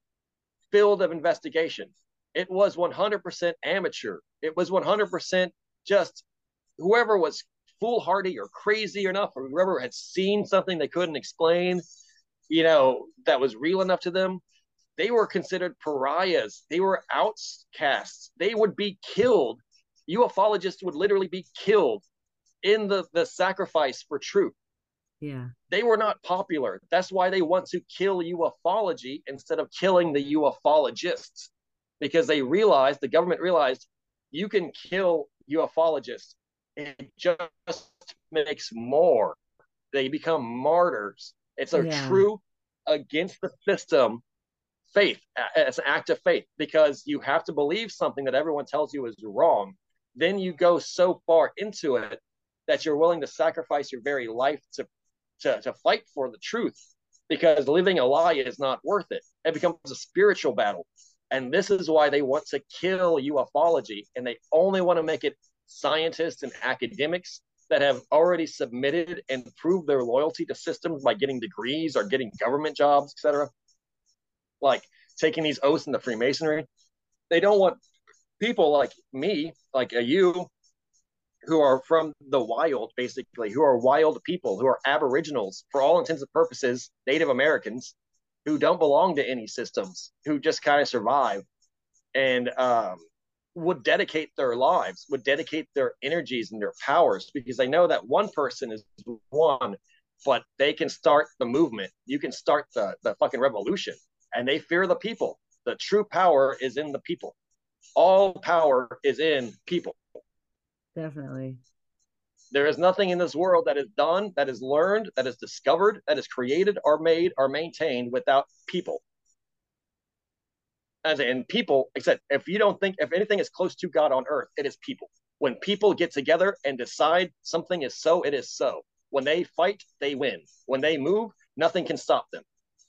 field of investigation. It was one hundred percent amateur. It was one hundred percent just whoever was foolhardy or crazy enough, or whoever had seen something they couldn't explain, you know, that was real enough to them. They were considered pariahs. They were outcasts. They would be killed. Ufologists would literally be killed in the, the sacrifice for truth. Yeah. They were not popular. That's why they want to kill ufology instead of killing the ufologists, because they realized, the government realized, you can kill ufologists. It just makes more. They become martyrs. It's a yeah. true against the system faith. It's an act of faith, because you have to believe something that everyone tells you is wrong. Then you go so far into it that you're willing to sacrifice your very life to, to, to fight for the truth, because living a lie is not worth it. It becomes a spiritual battle. And this is why they want to kill ufology, and they only want to make it scientists and academics that have already submitted and proved their loyalty to systems by getting degrees or getting government jobs, et cetera, like taking these oaths in the Freemasonry. They don't want people like me, like you, who are from the wild, basically, who are wild people, who are aboriginals, for all intents and purposes, Native Americans, who don't belong to any systems, who just kind of survive and um, would dedicate their lives, would dedicate their energies and their powers, because they know that one person is one, but they can start the movement. You can start the, the fucking revolution. And they fear the people. The true power is in the people. All power is in people. Definitely. There is nothing in this world that is done, that is learned, that is discovered, that is created or made or maintained without people. As in people, except if you don't think, if anything is close to God on earth, it is people. When people get together and decide something is so, it is so. When they fight, they win. When they move, nothing can stop them.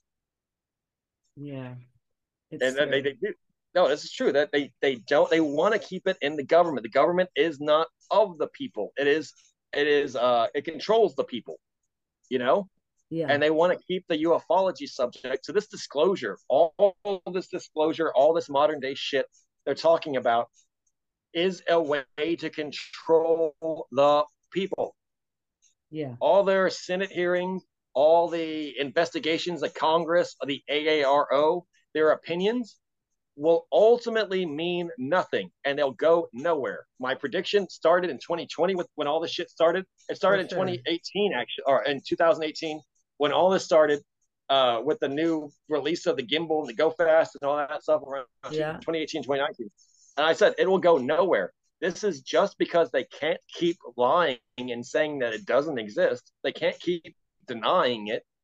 Yeah. And, and they, they do. No, this is true. That they they don't. They want to keep it in the government. The government is not of the people. It is. It is. Uh. It controls the people. You know. Yeah. And they want to keep the ufology subject to this disclosure. All this disclosure, all this modern day shit they're talking about, is a way to control the people. Yeah. All their Senate hearings, all the investigations, the Congress, the A A R O, their opinions will ultimately mean nothing, and they'll go nowhere. My prediction started in twenty twenty with when all this shit started. It started sure. in twenty eighteen, actually, or in two thousand eighteen, when all this started uh, with the new release of the gimbal and the Go Fast and all that stuff around yeah. twenty eighteen, twenty nineteen. And I said, it will go nowhere. This is just because they can't keep lying and saying that it doesn't exist. They can't keep denying it.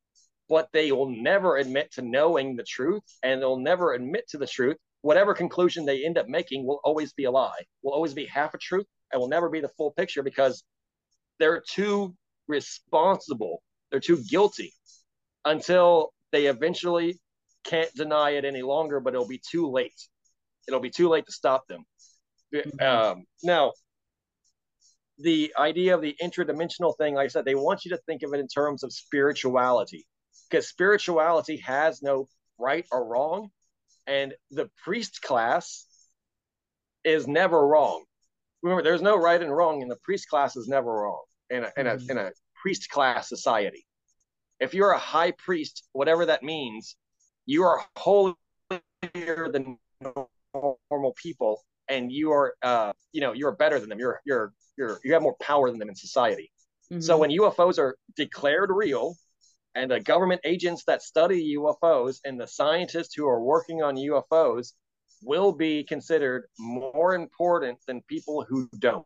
but they will never admit to knowing the truth, and they'll never admit to the truth. Whatever conclusion they end up making will always be a lie, will always be half a truth, and will never be the full picture because they're too responsible. They're too guilty until they eventually can't deny it any longer, but it'll be too late. It'll be too late to stop them. Mm-hmm. Um, now, the idea of the intradimensional thing, like I said, they want you to think of it in terms of spirituality, because spirituality has no right or wrong, and the priest class is never wrong. Remember, there's no right and wrong, and the priest class is never wrong in a, in a, mm-hmm. in a priest class society. If you're a high priest, whatever that means, you are holier than normal people, and you are, uh, you know, you're better than them. You're, you're, you're, you have more power than them in society. Mm-hmm. So when U F Os are declared real, and the government agents that study U F Os and the scientists who are working on U F Os will be considered more important than people who don't.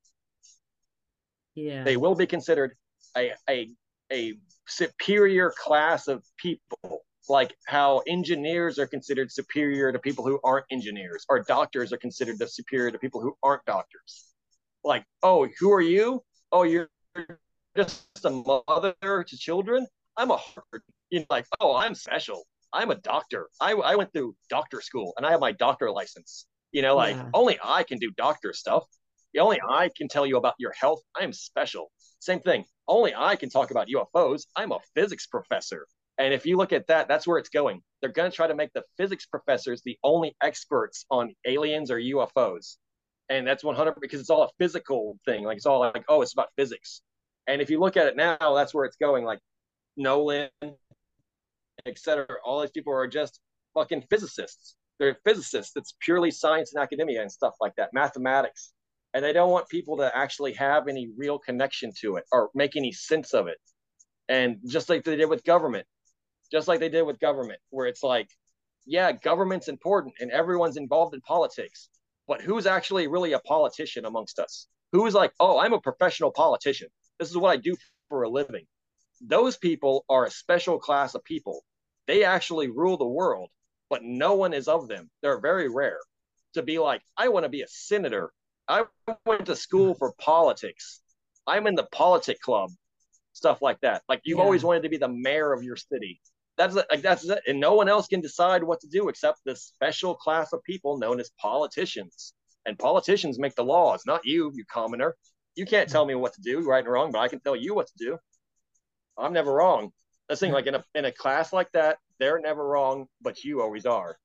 Yeah. They will be considered a, a, a superior class of people, like how engineers are considered superior to people who aren't engineers, or doctors are considered superior to people who aren't doctors. Like, oh, who are you? Oh, you're just a mother to children? I'm a Harvard. You know, like, oh, I'm special. I'm a doctor. I, I went through doctor school and I have my doctor license. You know, like yeah. only I can do doctor stuff. Only I can tell you about your health. I am special. Same thing. Only I can talk about U F Os. I'm a physics professor. And if you look at that, that's where it's going. They're going to try to make the physics professors the only experts on aliens or U F Os. And that's one hundred because it's all a physical thing. Like, it's all like, oh, it's about physics. And if you look at it now, that's where it's going. Like Nolan, et cetera. All these people are just fucking physicists. They're physicists. It's purely science and academia and stuff like that, mathematics. And they don't want people to actually have any real connection to it or make any sense of it. And just like they did with government, just like they did with government, where it's like, yeah, government's important and everyone's involved in politics, but who's actually really a politician amongst us? Who's like, oh, I'm a professional politician. This is what I do for a living. Those people are a special class of people. They actually rule the world, but no one is of them. They're very rare to be like, I want to be a senator. I went to school for politics. I'm in the politic club, stuff like that. Like, you've yeah. always wanted to be the mayor of your city. That's like that's it. And no one else can decide what to do except this special class of people known as politicians. And politicians make the laws, not you, you commoner. You can't tell me what to do, right and wrong, but I can tell you what to do. I'm never wrong. That's the thing, like in a in a class like that, they're never wrong, but you always are.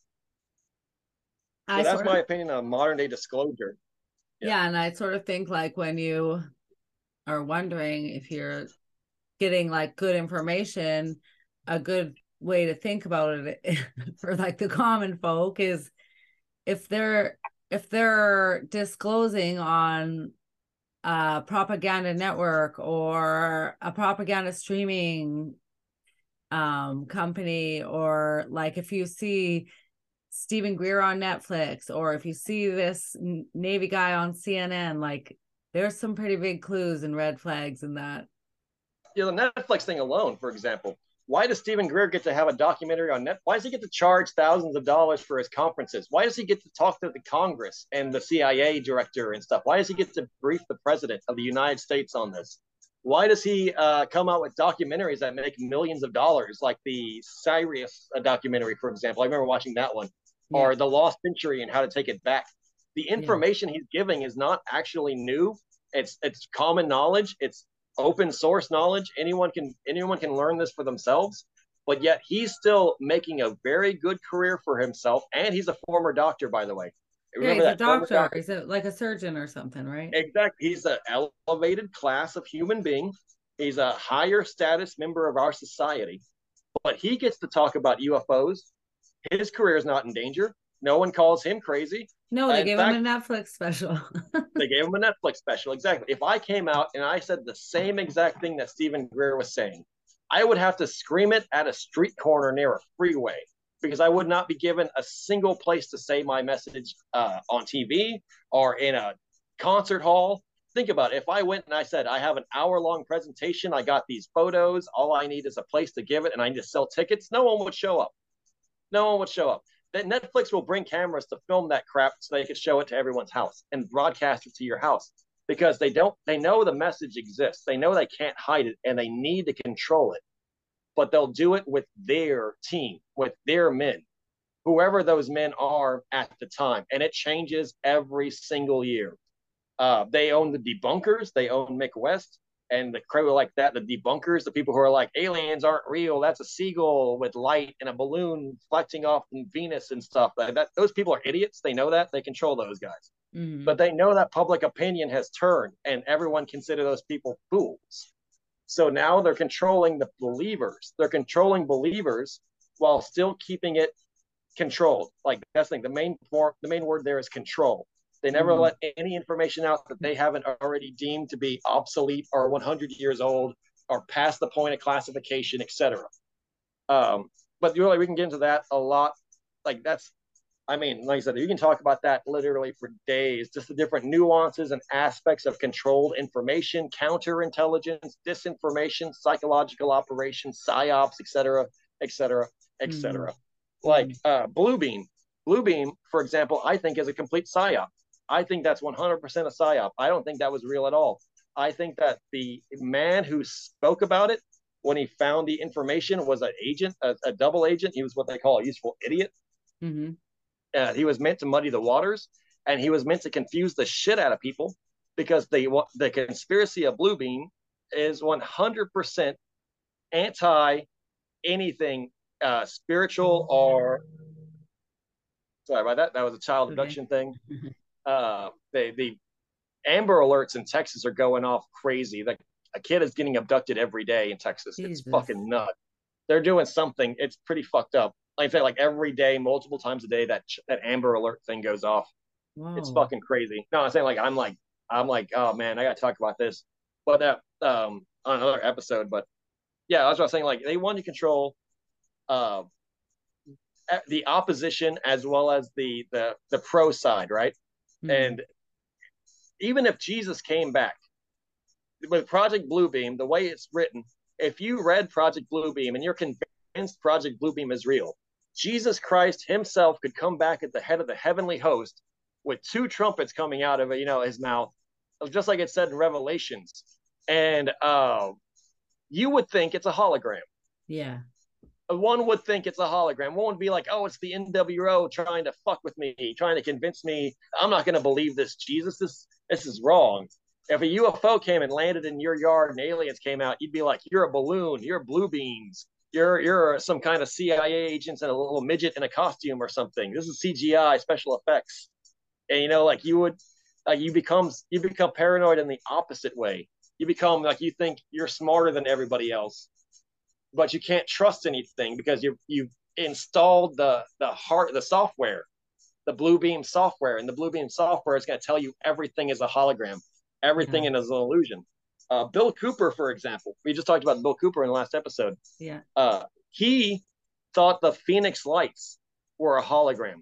So I that's my of, opinion on modern day disclosure. Yeah. yeah, and I sort of think like when you are wondering if you're getting like good information, a good way to think about it for like the common folk is if they're if they're disclosing on a propaganda network or a propaganda streaming um company, or like if you see Stephen Greer on Netflix, or if you see this Navy guy on C N N, like there's some pretty big clues and red flags in that. Yeah, the Netflix thing alone, for example. Why does Stephen Greer get to have a documentary on Netflix? Why does he get to charge thousands of dollars for his conferences? Why does he get to talk to the Congress and the C I A director and stuff? Why does he get to brief the president of the United States on this? Why does he uh, come out with documentaries that make millions of dollars, like the Sirius documentary, for example? I remember watching that one, yeah. or The Lost Century and How to Take It Back. The information yeah. he's giving is not actually new. It's it's common knowledge. It's open source knowledge. Anyone can anyone can learn this for themselves, but yet he's still making a very good career for himself, and he's a former doctor, by the way. Remember yeah, he's that a doctor. doctor he's a, like a surgeon or something, right? Exactly. He's an elevated class of human being. He's a higher status member of our society, but he gets to talk about U F Os. His career is not in danger. No one calls him crazy. No, they uh, gave fact, him a Netflix special. They gave him a Netflix special, exactly. If I came out and I said the same exact thing that Stephen Greer was saying, I would have to scream it at a street corner near a freeway, because I would not be given a single place to say my message uh, on T V or in a concert hall. think about it. If I went and I said, I have an hour long presentation, I got these photos, all I need is a place to give it, and I need to sell tickets, no one would show up. No one would show up. That Netflix will bring cameras to film that crap so they can show it to everyone's house and broadcast it to your house, because they don't, they know the message exists. They know they can't hide it and they need to control it, but they'll do it with their team, with their men, whoever those men are at the time. And it changes every single year. Uh, they own the debunkers. They own Mick West and the crew like that. The debunkers, the people who are like, aliens aren't real. That's a seagull with light and a balloon reflecting off in Venus and stuff like that. Those people are idiots. They know that. They control those guys. Mm-hmm. But they know that public opinion has turned and everyone consider those people fools. So now they're controlling the believers. They're controlling believers while still keeping it controlled. Like that's the thing. The main form, the main word there is control. They never mm-hmm. let any information out that they haven't already deemed to be obsolete or one hundred years old or past the point of classification, et cetera. Um, but really, we can get into that a lot. Like that's, I mean, like I said, you can talk about that literally for days, just the different nuances and aspects of controlled information, counterintelligence, disinformation, psychological operations, psyops, et cetera, et cetera, et cetera. Mm-hmm. Like uh, Bluebeam. Bluebeam, for example, I think is a complete psyop. I think that's one hundred percent a psyop. I don't think that was real at all. I think that the man who spoke about it when he found the information was an agent, a, a double agent. He was what they call a useful idiot. Mm-hmm. Uh, he was meant to muddy the waters, and he was meant to confuse the shit out of people, because the the conspiracy of Bluebeam is one hundred percent anti anything uh, spiritual or sorry about that. That was a child okay. abduction thing. Uh, the the Amber Alerts in Texas are going off crazy. Like a kid is getting abducted every day in Texas. Jesus. It's fucking nuts. They're doing something. It's pretty fucked up. Like I say, like every day, multiple times a day, that that Amber Alert thing goes off. Whoa. It's fucking crazy. No, I'm saying like I'm like I'm like oh man, I gotta talk about this, but that um on another episode. But yeah, that's what I was saying. Like they want to control uh the opposition as well as the the the pro side, right? Mm-hmm. And even if Jesus came back with Project Bluebeam, the way it's written, if you read Project Bluebeam and you're convinced Project Bluebeam is real, Jesus Christ himself could come back at the head of the heavenly host with two trumpets coming out of you know his mouth, just like it said in Revelations, and uh, you would think it's a hologram. Yeah. One would think it's a hologram. One would be like, oh, it's the N W O trying to fuck with me, trying to convince me I'm not going to believe this. Jesus, this, this is wrong. If a U F O came and landed in your yard and aliens came out, you'd be like, you're a balloon, you're blue beams, you're you're some kind of C I A agents and a little midget in a costume or something. This is C G I, special effects. And, you know, like you would, like you become, you become paranoid in the opposite way. You become like you think you're smarter than everybody else, but you can't trust anything because you you installed the the heart the software, the Bluebeam software, and the Bluebeam software is going to tell you everything is a hologram, everything yeah. is an illusion. Uh, Bill Cooper, for example, we just talked about Bill Cooper in the last episode. Yeah, uh, he thought the Phoenix Lights were a hologram.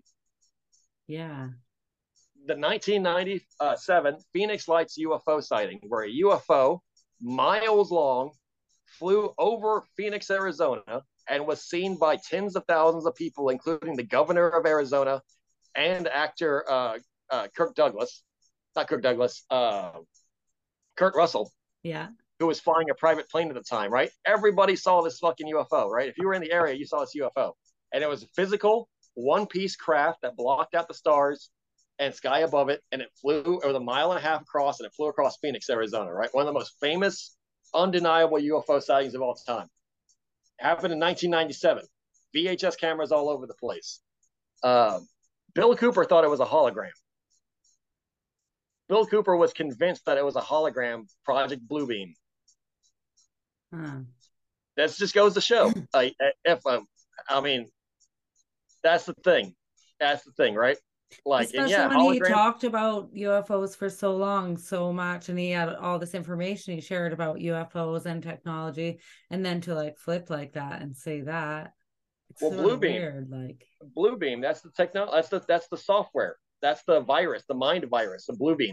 Yeah, the nineteen ninety-seven Phoenix Lights U F O sighting, where a U F O miles long flew over Phoenix, Arizona, and was seen by tens of thousands of people, including the governor of Arizona and actor uh, uh, Kirk Douglas, not Kirk Douglas, uh, Kurt Russell, yeah, who was flying a private plane at the time, right? Everybody saw this fucking U F O, right? If you were in the area, you saw this U F O. And it was a physical, one-piece craft that blocked out the stars and sky above it, and it flew, it was a mile and a half across, and it flew across Phoenix, Arizona, right? One of the most famous, undeniable U F O sightings of all time. Happened in nineteen ninety-seven. V H S cameras all over the place. Uh, Bill Cooper thought it was a hologram. Bill Cooper was convinced that it was a hologram, Project Bluebeam. Hmm. That just goes to show. Like, if um, I mean, that's the thing. That's the thing, right? Like, especially and yeah, when hologram... he talked about U F Os for so long, so much, and he had all this information he shared about U F Os and technology, and then to like flip like that and say that, it's well, Bluebeam, weird. Like Bluebeam, that's the technology. That's the that's the software. That's the virus, the mind virus, the Bluebeam.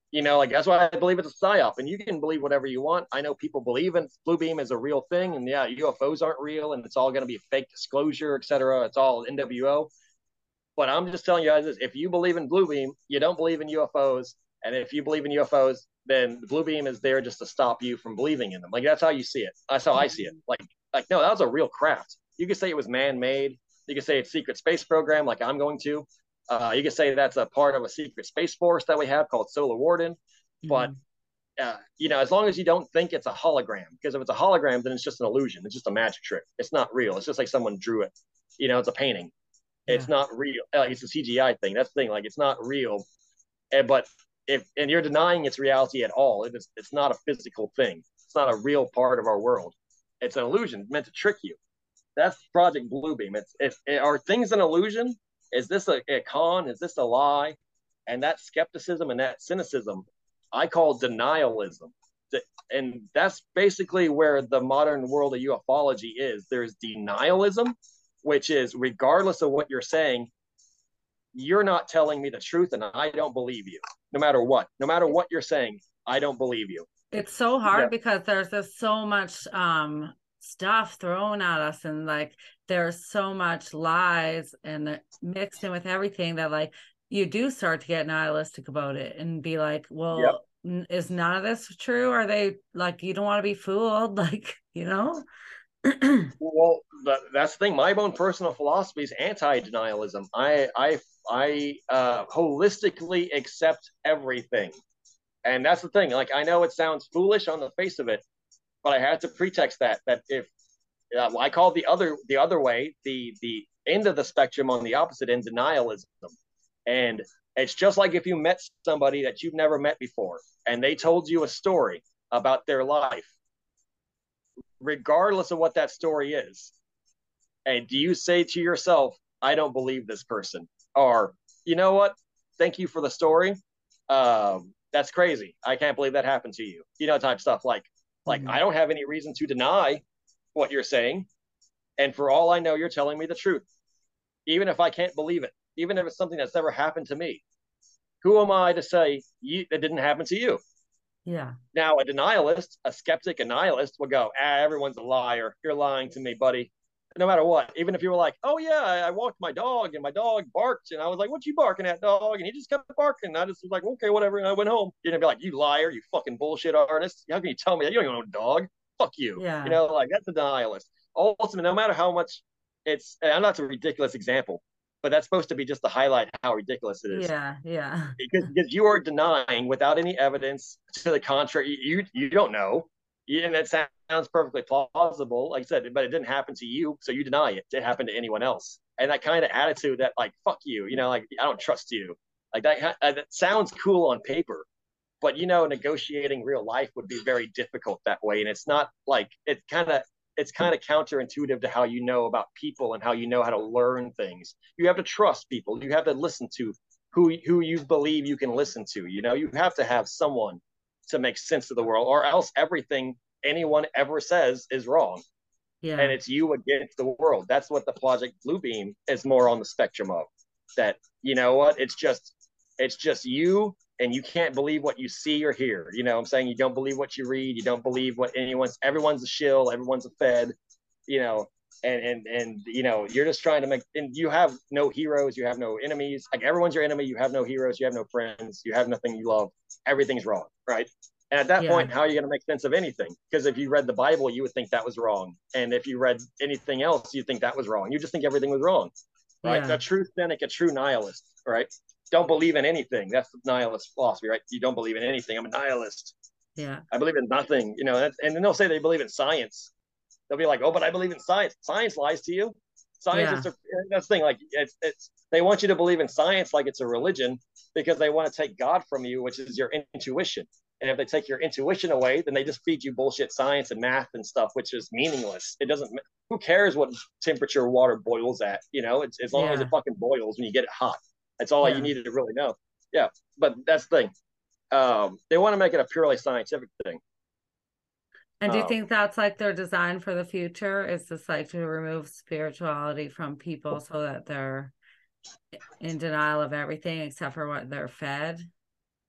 You know, like that's why I believe it's a psyop, and you can believe whatever you want. I know people believe in blue beam is a real thing, and yeah, U F Os aren't real, and it's all going to be a fake disclosure, et cetera. It's all N W O. But I'm just telling you guys this: if you believe in blue beam, you don't believe in U F Os, and if you believe in U F Os, then the blue beam is there just to stop you from believing in them. Like that's how you see it. That's how I see it. Like, like no, that was a real craft. You could say it was man-made. You could say it's secret space program, like I'm going to. Uh, you could say that's a part of a secret space force that we have called Solar Warden. But Mhm. uh, you know, as long as you don't think it's a hologram, because if it's a hologram, then it's just an illusion. It's just a magic trick. It's not real. It's just like someone drew it. You know, it's a painting. It's Yeah. not real. Like it's a C G I thing. That's the thing. Like it's not real. And but if and you're denying its reality at all, it is it's not a physical thing. It's not a real part of our world. It's an illusion meant to trick you. That's Project Bluebeam. It's it's it, are things an illusion? Is this a, a con? Is this a lie? And that skepticism and that cynicism, I call denialism. And that's basically where the modern world of ufology is. There's denialism, which is regardless of what you're saying, you're not telling me the truth and I don't believe you. No matter what. No matter what you're saying, I don't believe you. It's so Yeah. hard because there's just so much um stuff thrown at us, and like there's so much lies and mixed in with everything that like you do start to get nihilistic about it and be like, Yep. well, is none of this true? Are they like, you don't want to be fooled? Like, you know? Well, that's the thing. My own personal philosophy is anti-denialism. I I I uh, holistically accept everything, and that's the thing. Like I know it sounds foolish on the face of it, but I have to pretext that that if uh, I call the other the other way the the end of the spectrum on the opposite end denialism, and it's just like if you met somebody that you've never met before, and they told you a story about their life, regardless of what that story is. And do you say to yourself, I don't believe this person? Or, you know what? Thank you for the story. Um, that's crazy. I can't believe that happened to you. You know, type stuff like, like Mhm. I don't have any reason to deny what you're saying. And for all I know, you're telling me the truth, even if I can't believe it, even if it's something that's never happened to me. Who am I to say you, that didn't happen to you? Yeah. Now, a denialist, a skeptic, a nihilist will go, ah, everyone's a liar. You're lying to me, buddy. No matter what, even if you were like, oh yeah, I, I walked my dog and my dog barked, and I was like, what you barking at, dog? And he just kept barking. And I just was like, okay, whatever. And I went home. You're gonna be like, you liar, you fucking bullshit artist. How can you tell me that? You don't even own a dog. Fuck you. You Yeah. know, like that's a denialist. Ultimately, no matter how much it's, I'm not a ridiculous example, but that's supposed to be just to highlight how ridiculous it is Yeah. Yeah. because, because you are denying without any evidence to the contrary. You you don't know, and that sounds perfectly plausible. Like I said, but it didn't happen to you, so you deny it. It happened to anyone else, and that kind of attitude that like fuck you, you know, like I don't trust you, like that. That sounds cool on paper, but you know, negotiating real life would be very difficult that way, and it's not like it kind of. It's kind of counterintuitive to how you know about people and how you know how to learn things. You have to trust people. You have to listen to who who you believe you can listen to. You know, you have to have someone to make sense of the world, or else everything anyone ever says is wrong, and Yeah. it's you against the world. That's what the Project Bluebeam is more on the spectrum of. That you know what? It's just it's just you, and you can't believe what you see or hear. You know, what I'm saying you don't believe what you read. You don't believe what anyone's. Everyone's a shill. Everyone's a fed. You know, and and and you know you're just trying to make and you have no heroes, you have no enemies, like everyone's your enemy, you have no heroes, you have no friends, you have nothing you love, everything's wrong, right? And at that Yeah. point, how are you going to make sense of anything? Because if you read the Bible, you would think that was wrong, and if you read anything else, you think that was wrong. You just think everything was wrong, right? A Yeah. true cynic, a true nihilist, right? Don't believe in anything. That's the nihilist philosophy, right? You don't believe in anything. I'm a nihilist. Yeah. I believe in nothing, you know. And then they'll say they believe in science. They'll be like, "Oh, but I believe in science. Science lies to you. Yeah. Scientists are that's the thing. Like, it's it's they want you to believe in science like it's a religion because they want to take God from you, which is your intuition. And if they take your intuition away, then they just feed you bullshit science and math and stuff, which is meaningless. It doesn't. Who cares what temperature water boils at? You know, it's as long as it Yeah. fucking boils when you get it hot. That's all you Yeah. need to really know. Yeah, but that's the thing. Um, they want to make it a purely scientific thing. And do you Um, think that's like their design for the future? Is this like to remove spirituality from people so that they're in denial of everything except for what they're fed?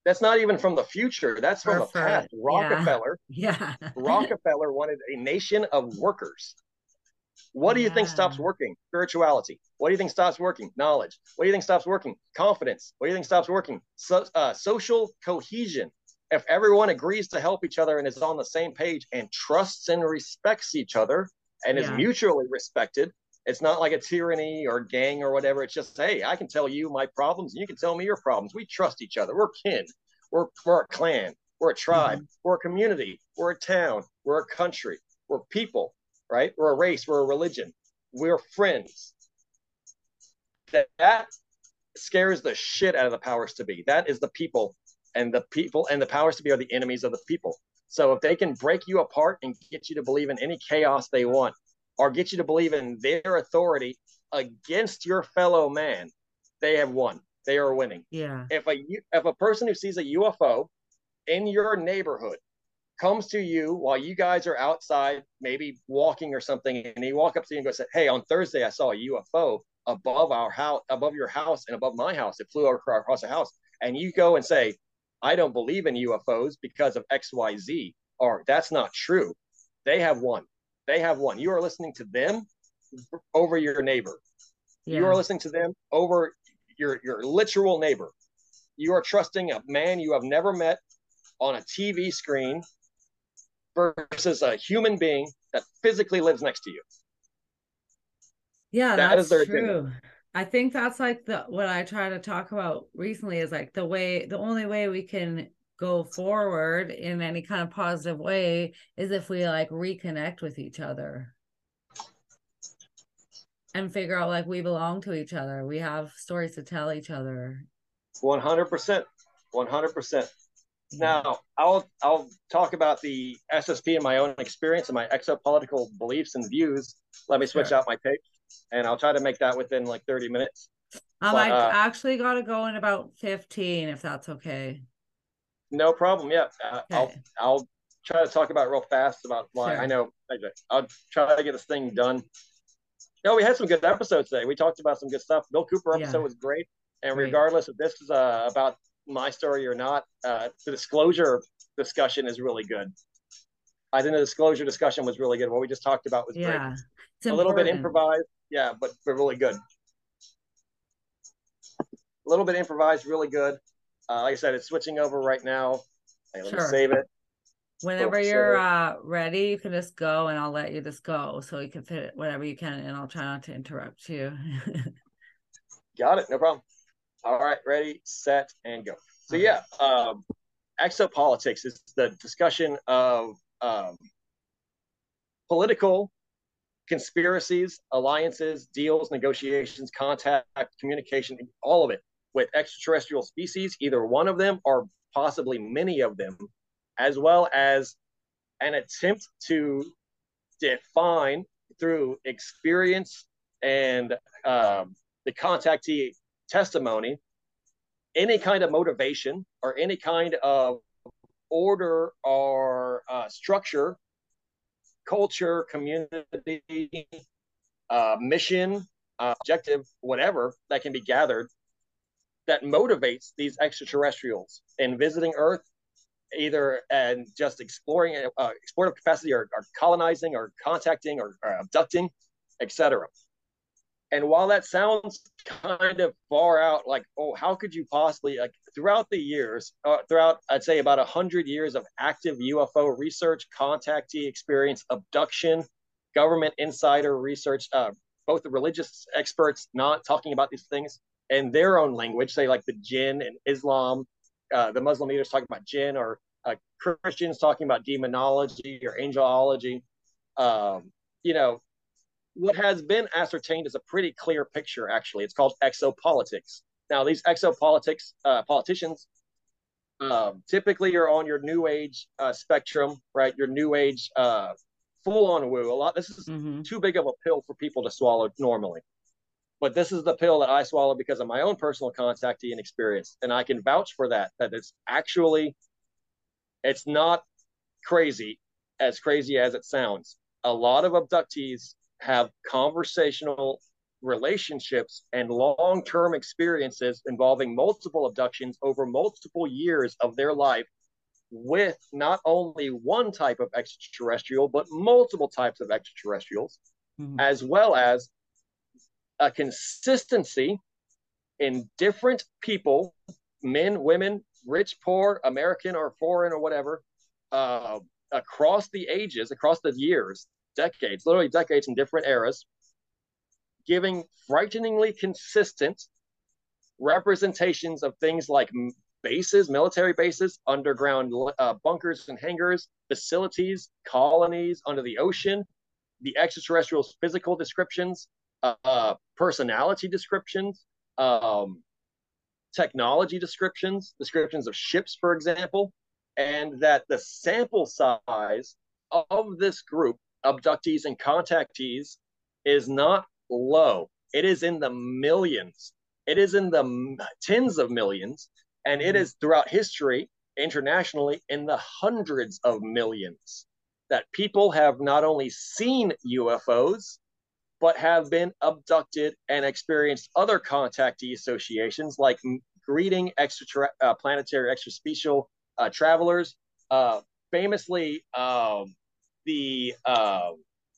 That's not even from the future. That's from Or the for, past. yeah. Rockefeller, Yeah. Rockefeller wanted a nation of workers. What do you think stops Yeah. working? Spirituality. What do you think stops working? Knowledge. What do you think stops working? Confidence. What do you think stops working? So, uh, social cohesion. If everyone agrees to help each other and is on the same page and trusts and respects each other and is Yeah. mutually respected, it's not like a tyranny or gang or whatever. It's just, hey, I can tell you my problems and you can tell me your problems. We trust each other. We're kin. We're, we're a clan. We're a tribe. Hmm. We're a community. We're a town. We're a country. We're people, right? We're a race. We're a religion. We're friends. That, that scares the shit out of the powers to be. That is the people, and the people and the powers to be are the enemies of the people. So if they can break you apart and get you to believe in any chaos they want, or get you to believe in their authority against your fellow man, they have won. They are winning. Yeah. If a if a person who sees a U F O in your neighborhood comes to you while you guys are outside, maybe walking or something, and he walk up to you and goes, "Hey, on Thursday I saw a U F O above our house, above your house, and above my house. It flew across the house." And you go and say, "I don't believe in U F Os because of X Y Z," or "That's not true." They have won. They have won. You are listening to them over your neighbor. You are Yeah. listening to them over your your literal neighbor. You are trusting a man you have never met on a T V screen versus a human being that physically lives next to you. Yeah, That is that's their agenda. true. I think that's like the what I try to talk about recently is like the way the only way we can go forward in any kind of positive way is if we like reconnect with each other and figure out like we belong to each other. We have stories to tell each other. one hundred percent. one hundred percent. Yeah. Now, I'll I'll talk about the S S P and my own experience and my exopolitical beliefs and views. Let me switch Sure. out my tape, and I'll try to make that within like thirty minutes. Um, But I uh, actually got to go in about fifteen, if that's okay. no problem. Yeah, uh, I'll Okay. I'll try to talk about real fast about why I Sure. know. I'll try to get this thing done. No, we had some good episodes today. We talked about some good stuff. Bill Cooper episode Yeah. was great, and Great. regardless if this is uh, about my story or not, uh, the disclosure discussion is really good. I think the disclosure discussion was really good. What we just talked about was great. Yeah. It's A little bit important. improvised, yeah, but but really good. A little bit improvised, really good. Uh, like I said, it's switching over right now. Hey, let me Sure. save it. Whenever you're Filter. uh ready, you can just go and I'll let you just go so you can fit whatever you can and I'll try not to interrupt you. Got it. No problem. All right, ready, set, and go. So All right. yeah, um, exopolitics is the discussion of um, political conspiracies, alliances, deals, negotiations, contact, communication, all of it with extraterrestrial species, either one of them or possibly many of them, as well as an attempt to define through experience and um, the contactee testimony any kind of motivation or any kind of order or uh, structure, culture, community, uh, mission, uh, objective, whatever that can be gathered that motivates these extraterrestrials in visiting Earth, either and just exploring uh, explorative capacity or, or colonizing or contacting or, or abducting, et cetera. And while that sounds kind of far out, like, oh, how could you possibly, like, throughout the years, uh, throughout, I'd say about one hundred years of active U F O research, contactee experience, abduction, government insider research, uh, both the religious experts not talking about these things in their own language, say like the jinn and Islam, uh, the Muslim leaders talking about jinn, or uh, Christians talking about demonology or angelology. Um, you know, what has been ascertained is a pretty clear picture, actually. It's called exopolitics. Now, these exopolitics uh, politicians um, typically are on your new age uh, spectrum, right? Your new age uh, full on woo. A lot. This is Mm-hmm. too big of a pill for people to swallow normally. But this is the pill that I swallow because of my own personal contactee and experience. And I can vouch for that, that it's actually, it's not crazy, as crazy as it sounds. A lot of abductees have conversational relationships and long-term experiences involving multiple abductions over multiple years of their life with not only one type of extraterrestrial, but multiple types of extraterrestrials, mm-hmm. as well as a consistency in different people, men, women, rich, poor, American or foreign or whatever, uh, across the ages, across the years, decades, literally decades in different eras, giving frighteningly consistent representations of things like bases, military bases, underground uh, bunkers and hangars, facilities, colonies under the ocean, the extraterrestrials' physical descriptions, uh, personality descriptions, um, technology descriptions, descriptions of ships, for example, and that the sample size of this group, abductees and contactees, is not low. It is in the millions. It is in the tens of millions, and it is throughout history, internationally, in the hundreds of millions that people have not only seen U F Os, but have been abducted and experienced other contactee associations like greeting extra uh, planetary extraspecial uh, travelers. Uh, famously, um, the uh,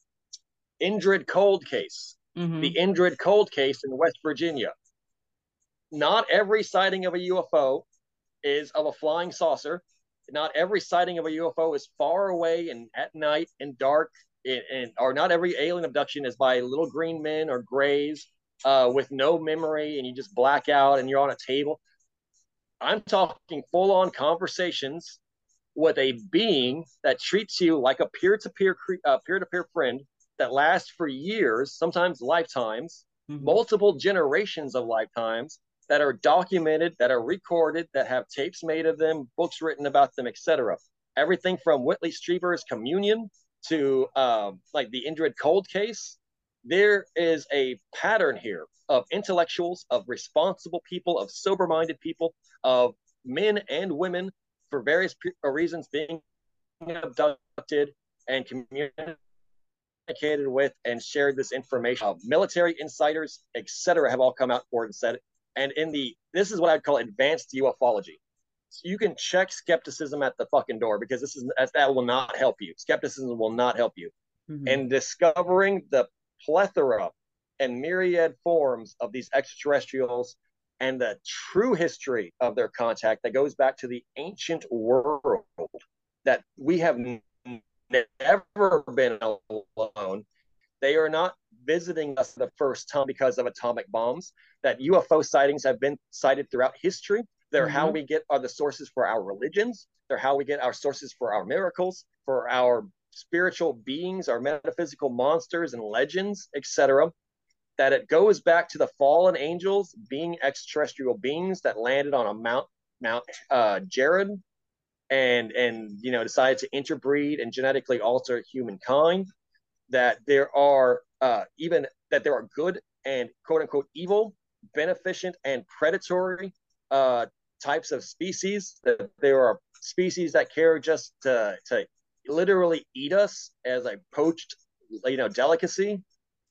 Indrid Cold case, mm-hmm. the Indrid Cold case in West Virginia. Not every sighting of a U F O is of a flying saucer. Not every sighting of a U F O is far away and at night and dark. And, and or not every alien abduction is by little green men or grays uh, with no memory and you just black out and you're on a table. I'm talking full-on conversations with a being that treats you like a peer-to-peer uh, peer-to-peer friend that lasts for years, sometimes lifetimes, mm-hmm. multiple generations of lifetimes, that are documented, that are recorded, that have tapes made of them, books written about them, et cetera. Everything from Whitley Strieber's Communion to um, like the Indrid Cold case. There is a pattern here of intellectuals, of responsible people, of sober-minded people, of men and women for various reasons being abducted and communicated with and shared this information. Uh, military insiders, et cetera, have all come out forward and said it. And in the, this is what I'd call advanced ufology. So you can check skepticism at the fucking door because this is that will not help you. Skepticism will not help you. Mm-hmm. And discovering the plethora and myriad forms of these extraterrestrials and the true history of their contact that goes back to the ancient world, that we have never been alone. They are not visiting us the first time because of atomic bombs. That U F O sightings have been cited throughout history. They're mm-hmm. how we get are the sources for our religions. They're how we get our sources for our miracles, for our spiritual beings, our metaphysical monsters and legends, et cetera. That it goes back to the fallen angels being extraterrestrial beings that landed on a Mount Mount uh, Jared and and you know decided to interbreed and genetically alter humankind. That there are uh, even that there are good and quote unquote evil, beneficent and predatory uh, types of species. That there are species that care just to, to literally eat us as a poached, you know, delicacy.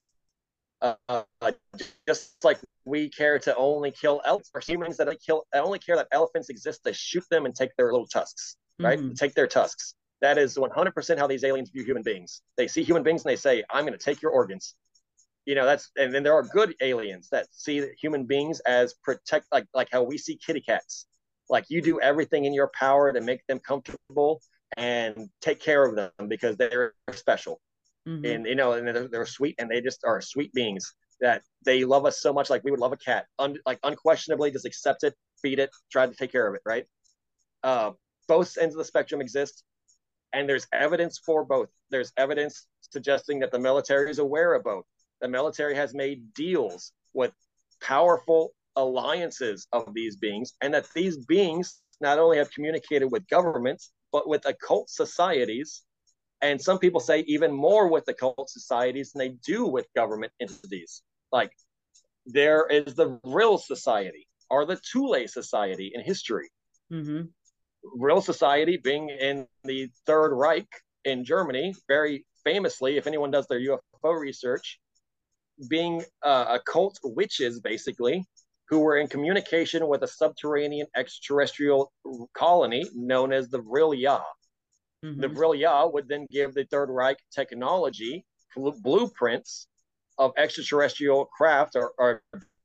Uh, uh, just like we care to only kill elephants, or humans that kill only care that elephants exist to shoot them and take their little tusks, right? Mm-hmm. Take their tusks. That is one hundred percent how these aliens view human beings. They see human beings and they say, I'm going to take your organs. You know, that's, and then there are good aliens that see human beings as protect, like, like how we see kitty cats. Like you do everything in your power to make them comfortable and take care of them because they're special. Mm-hmm. And, you know, and they're, they're sweet and they just are sweet beings that they love us so much like we would love a cat. Un, like unquestionably just accept it, feed it, try to take care of it, right? Uh, both ends of the spectrum exist. And there's evidence for both. There's evidence suggesting that the military is aware of both. The military has made deals with powerful alliances of these beings, and that these beings not only have communicated with governments, but with occult societies. And some people say even more with occult societies than they do with government entities. Like there is the Vril Society or the Thule Society in history. Mm-hmm. Vril Society being in the Third Reich in Germany, very famously, if anyone does their U F O research, being uh, occult witches, basically, who were in communication with a subterranean extraterrestrial colony known as the Vril-Ya. Mm-hmm. The Vril-Ya would then give the Third Reich technology blueprints of extraterrestrial craft or, or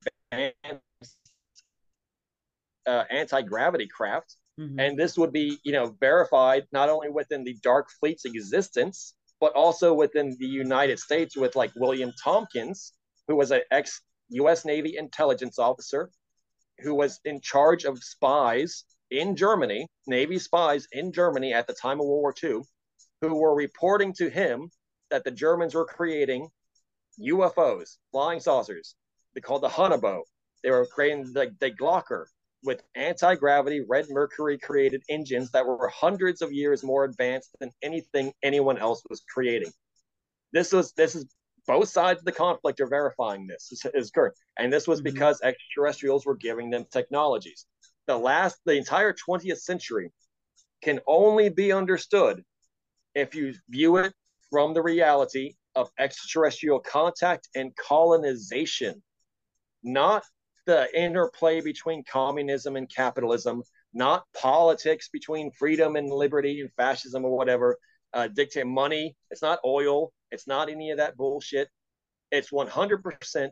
uh, anti-gravity craft. Mm-hmm. And this would be, you know, verified not only within the Dark Fleet's existence, but also within the United States with like William Tompkins, who was an ex-U S Navy intelligence officer who was in charge of spies in Germany, Navy spies in Germany at the time of World War Two, who were reporting to him that the Germans were creating U F Os, flying saucers. They called the Hannibal. They were creating the, the Glocker with anti-gravity red mercury created engines that were hundreds of years more advanced than anything anyone else was creating. This was this is both sides of the conflict are verifying this is, is current, and this was mm-hmm. because extraterrestrials were giving them technologies. The last, the entire twentieth century can only be understood if you view it from the reality of extraterrestrial contact and colonization, not the interplay between communism and capitalism, not politics between freedom and liberty and fascism or whatever, uh, dictate money. It's not oil. It's not any of that bullshit. It's one hundred percent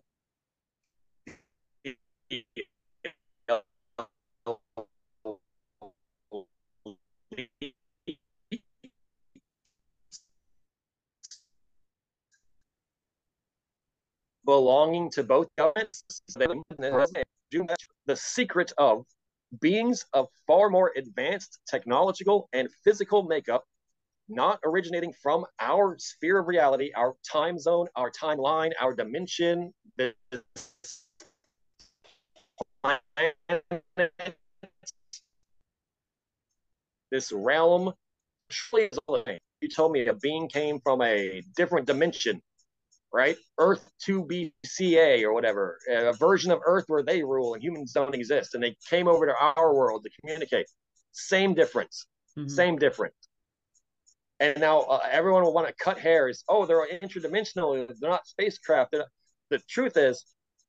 belonging to both governments. The secret of beings of far more advanced technological and physical makeup, not originating from our sphere of reality, our time zone, our timeline, our dimension. This realm, you told me a being came from a different dimension, right? Earth two B C A or whatever, a version of Earth where they rule and humans don't exist. And they came over to our world to communicate. Same difference, mm-hmm. same difference. And now uh, everyone will want to cut hairs. Oh, they're interdimensional. They're not spacecraft. They're not. The truth is,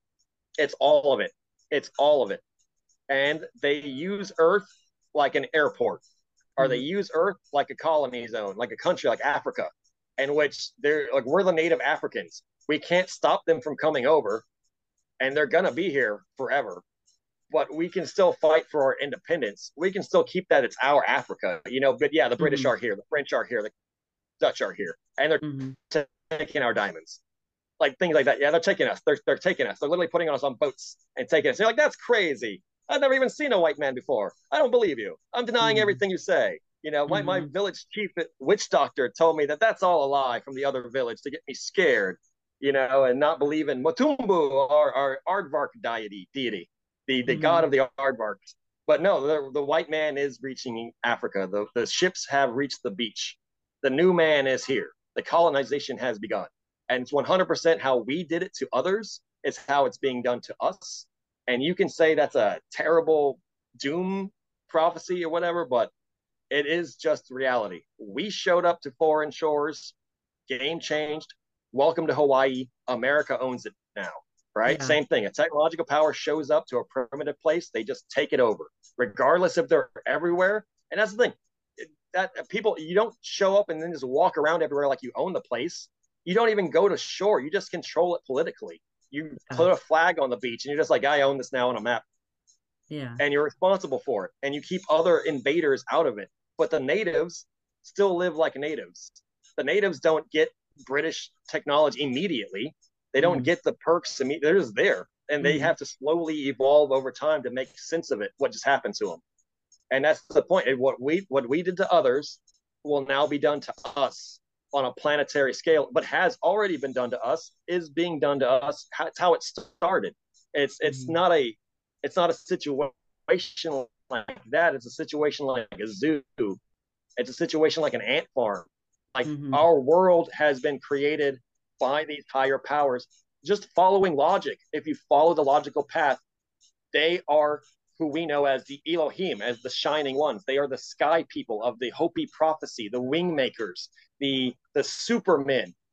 it's all of it. It's all of it. And they use Earth like an airport, or mm-hmm. they use Earth like a colony zone, like a country like Africa, in which they're like, we're the native Africans. We can't stop them from coming over, and they're going to be here forever. But we can still fight for our independence. We can still keep that it's our Africa, you know. But yeah, the British mm-hmm. are here, the French are here, the Dutch are here, and they're mm-hmm. taking our diamonds, like things like that. Yeah, they're taking us. They're they're taking us. They're literally putting us on boats and taking us. You're like, that's crazy. I've never even seen a white man before. I don't believe you. I'm denying mm-hmm. everything you say. You know, my, mm-hmm. my village chief witch doctor told me that that's all a lie from the other village to get me scared, you know, and not believe in Motumbu, our, our Aardvark deity, deity. the, the mm-hmm. god of the aardvarks. But no, the, the white man is reaching Africa. The, the ships have reached the beach. The new man is here. The colonization has begun. And it's one hundred percent how we did it to others. It's how it's being done to us. And you can say that's a terrible doom prophecy or whatever, but it is just reality. We showed up to foreign shores. Game changed. Welcome to Hawaii. America owns it now. Right? Yeah. Same thing. A technological power shows up to a primitive place, they just take it over, regardless if they're everywhere. And that's the thing. That people, you don't show up and then just walk around everywhere like you own the place. You don't even go to shore. You just control it politically. You put a flag on the beach and you're just like, I own this now on a map. Yeah. And you're responsible for it. And you keep other invaders out of it. But the natives still live like natives. The natives don't get British technology immediately. They don't mm. get the perks. I mean, they're just there, and they mm. have to slowly evolve over time to make sense of it. What just happened to them, and that's the point. And what we what we did to others will now be done to us on a planetary scale, but has already been done to us. Is being done to us. That's how it started. It's it's mm. not a it's not a situation like that. It's a situation like a zoo. It's a situation like an ant farm. Like mm-hmm. our world has been created by these higher powers, just following logic. If you follow the logical path, they are who we know as the Elohim, as the shining ones. They are the sky people of the Hopi prophecy, the wing makers, the the supermen,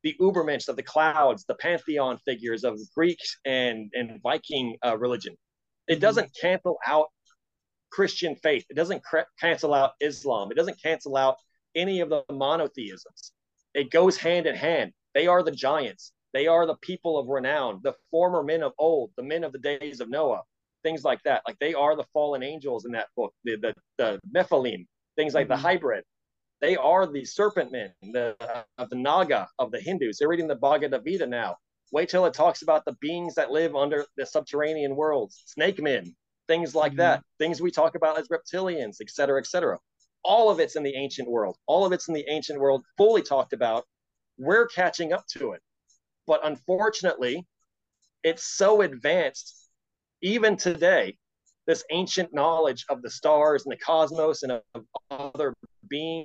the Ubermensch of the clouds, the pantheon figures of Greek and, and Viking uh, religion. It mm-hmm. doesn't cancel out Christian faith. It doesn't cr- cancel out Islam. It doesn't cancel out any of the monotheisms. It goes hand in hand. They are the giants. They are the people of renown, the former men of old, the men of the days of Noah, things like that. Like they are the fallen angels in that book, the the, the Nephilim, things like mm-hmm. the hybrid. They are the serpent men, the uh, of the Naga of the Hindus. They're reading the Bhagavad Gita now. Wait till it talks about the beings that live under the subterranean worlds, snake men, things like mm-hmm. that, things we talk about as reptilians, et cetera, et cetera. All of it's in the ancient world. All of it's in the ancient world, fully talked about. We're catching up to it. But unfortunately, it's so advanced, even today, this ancient knowledge of the stars and the cosmos and of other beings.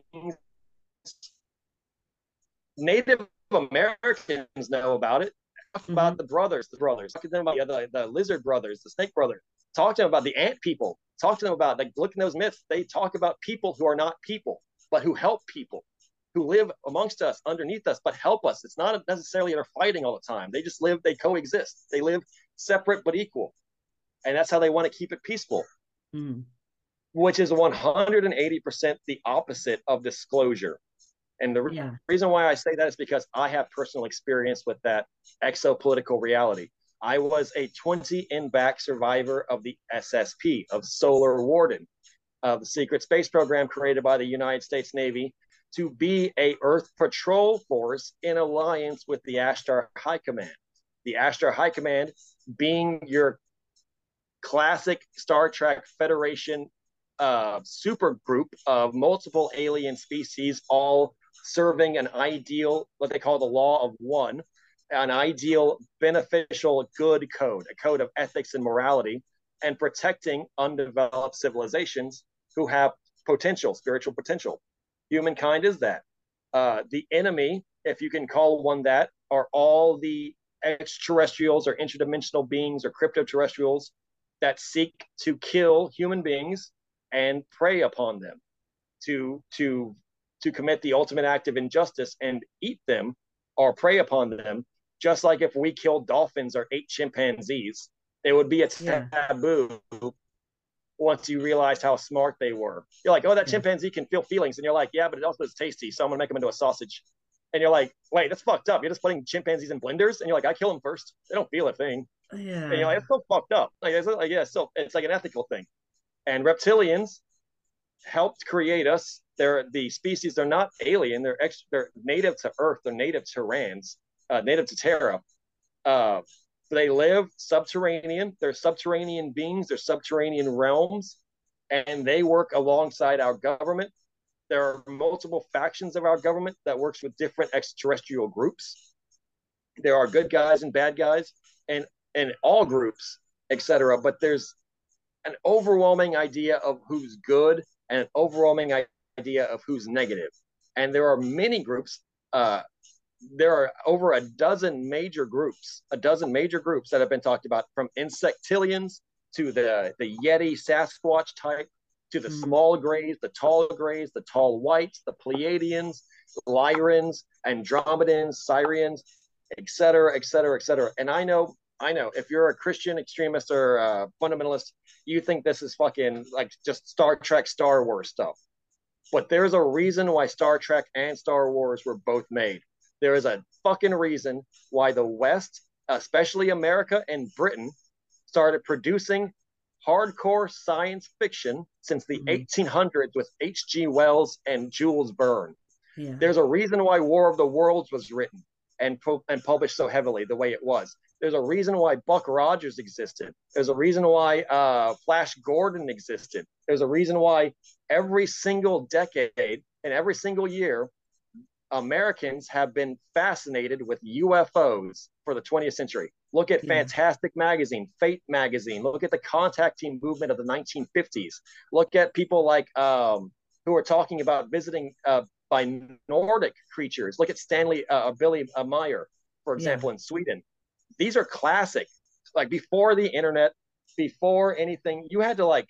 Native Americans know about it. Mm-hmm. About the brothers, the brothers. Talk to them about the, the lizard brothers, the snake brothers. Talk to them about the ant people. Talk to them about, like, look at those myths. They talk about people who are not people, but who help people, who live amongst us, underneath us, but help us. It's not necessarily they're fighting all the time. They just live, they coexist. They live separate but equal. And that's how they want to keep it peaceful, mm. which is one hundred eighty percent the opposite of disclosure. And the yeah. reason why I say that is because I have personal experience with that exopolitical reality. I was a twenty in back survivor of the S S P, of Solar Warden, of the secret space program created by the United States Navy to be a Earth patrol force in alliance with the Ashtar High Command. The Ashtar High Command being your classic Star Trek Federation uh, super group of multiple alien species, all serving an ideal, what they call the law of one, an ideal, beneficial, good code, a code of ethics and morality, and protecting undeveloped civilizations who have potential, spiritual potential. Humankind is that. Uh, the enemy, if you can call one that, are all the extraterrestrials or interdimensional beings or cryptoterrestrials that seek to kill human beings and prey upon them, to to to commit the ultimate act of injustice and eat them or prey upon them. Just like if we killed dolphins or ate chimpanzees, it would be a taboo yeah. once you realized how smart they were. You're like, oh, that yeah. chimpanzee can feel feelings. And you're like, yeah, but it also is tasty, so I'm going to make them into a sausage. And you're like, wait, that's fucked up. You're just putting chimpanzees in blenders? And you're like, I kill them first. They don't feel a thing. Yeah. And you're like, it's so fucked up. Like, it's like, yeah, so it's like an ethical thing. And reptilians helped create us. They're the species. They're not alien. They're ex, they're native to Earth. They're native to Rans, uh, native to Terra. Uh, they live subterranean. They're subterranean beings. They're subterranean realms, and they work alongside our government. There are multiple factions of our government that works with different extraterrestrial groups. There are good guys and bad guys, and and all groups, et cetera. But there's an overwhelming idea of who's good and an overwhelming idea of who's negative. And there are many groups. Uh, there are over a dozen major groups, a dozen major groups that have been talked about, from insectilians to the, the Yeti Sasquatch type, to the mm. small grays, the tall grays, the tall whites, the Pleiadians, Lyrans, Andromedans, Syrians, et cetera, et cetera, et cetera. And I know, I know, if you're a Christian extremist or a fundamentalist, you think this is fucking like just Star Trek, Star Wars stuff. But there's a reason why Star Trek and Star Wars were both made. There is a fucking reason why the West, especially America and Britain, started producing hardcore science fiction since the mm-hmm. eighteen hundreds with H G Wells and Jules Verne. Yeah. There's a reason why War of the Worlds was written and, pu- and published so heavily the way it was. There's a reason why Buck Rogers existed. There's a reason why uh, Flash Gordon existed. There's a reason why every single decade and every single year, Americans have been fascinated with U F Os for the twentieth century. Look at yeah. Fantastic Magazine, Fate Magazine. Look at the contact team movement of the nineteen fifties. Look at people like um, who are talking about visiting uh, by Nordic creatures. Look at Stanley, uh, Billy uh, Meyer, for example, yeah. in Sweden. These are classic. Like before the internet, before anything, you had to like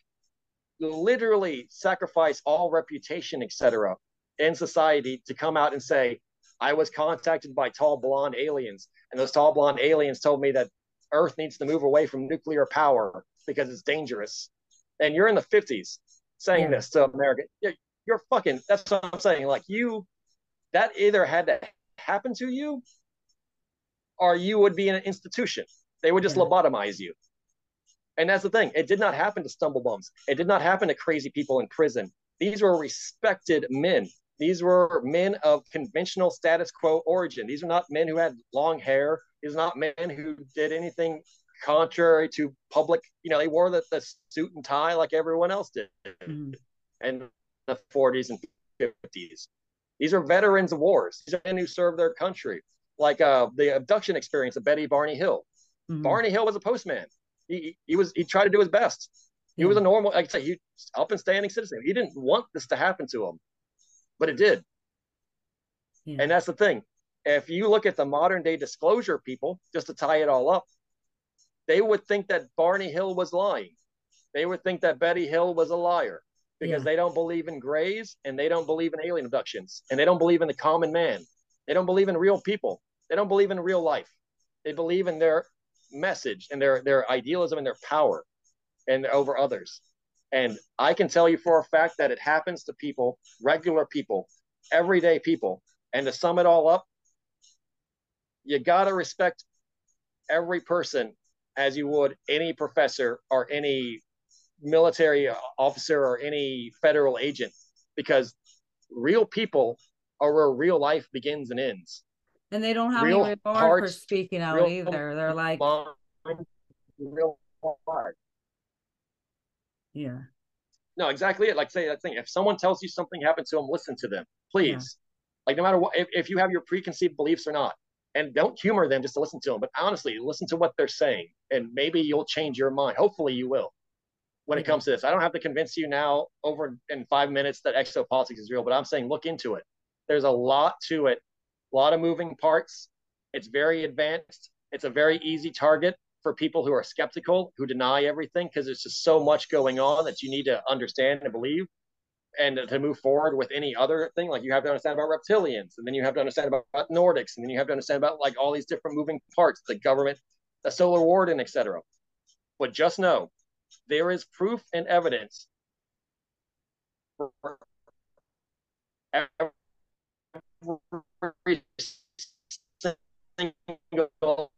literally sacrifice all reputation, et cetera, in society to come out and say, I was contacted by tall blonde aliens, and those tall blonde aliens told me that Earth needs to move away from nuclear power because it's dangerous. And you're in the fifties saying Yeah. this to America. You're, you're fucking, that's what I'm saying. Like, you, that either had to happen to you or you would be in an institution. They would just Yeah. lobotomize you. And that's the thing. It did not happen to stumblebums. It did not happen to crazy people in prison. These were respected men. These were men of conventional status quo origin. These are not men who had long hair. These are not men who did anything contrary to public. You know, they wore the, the suit and tie like everyone else did Mm-hmm. in the forties and fifties. These are veterans of wars. These are men who served their country. Like uh, the abduction experience of Betty Barney Hill. Mm-hmm. Barney Hill was a postman. He, he was he tried to do his best. He Yeah. was a normal, like I say, he up and standing citizen. He didn't want this to happen to him, but it did. Yeah. And that's the thing. If you look at the modern day disclosure people, just to tie it all up, they would think that Barney Hill was lying. They would think that Betty Hill was a liar because Yeah. they don't believe in grays and they don't believe in alien abductions and they don't believe in the common man. They don't believe in real people. They don't believe in real life. They believe in their message and their their idealism and their power and over others. And I can tell you for a fact that it happens to people, regular people, everyday people. And to sum it all up, you got to respect every person as you would any professor or any military officer or any federal agent, because real people are where real life begins and ends. And they don't have Real any remorse for hearts, speaking out real either. They're like, mind, real heart. yeah. No, exactly it. Like say that thing. If someone tells you something happened to them, listen to them, please. Yeah. Like no matter what, if, if you have your preconceived beliefs or not, and don't humor them just to listen to them, but honestly, listen to what they're saying, and maybe you'll change your mind. Hopefully, you will. When yeah. it comes to this, I don't have to convince you now over in five minutes that exopolitics is real, but I'm saying look into it. There's a lot to it, a lot of moving parts. It's very advanced. It's a very easy target for people who are skeptical, who deny everything, because there's just so much going on that you need to understand and believe. And to move forward with any other thing, like you have to understand about reptilians, and then you have to understand about, about Nordics, and then you have to understand about like all these different moving parts, the government, the solar warden, et cetera. But just know, there is proof and evidence for every single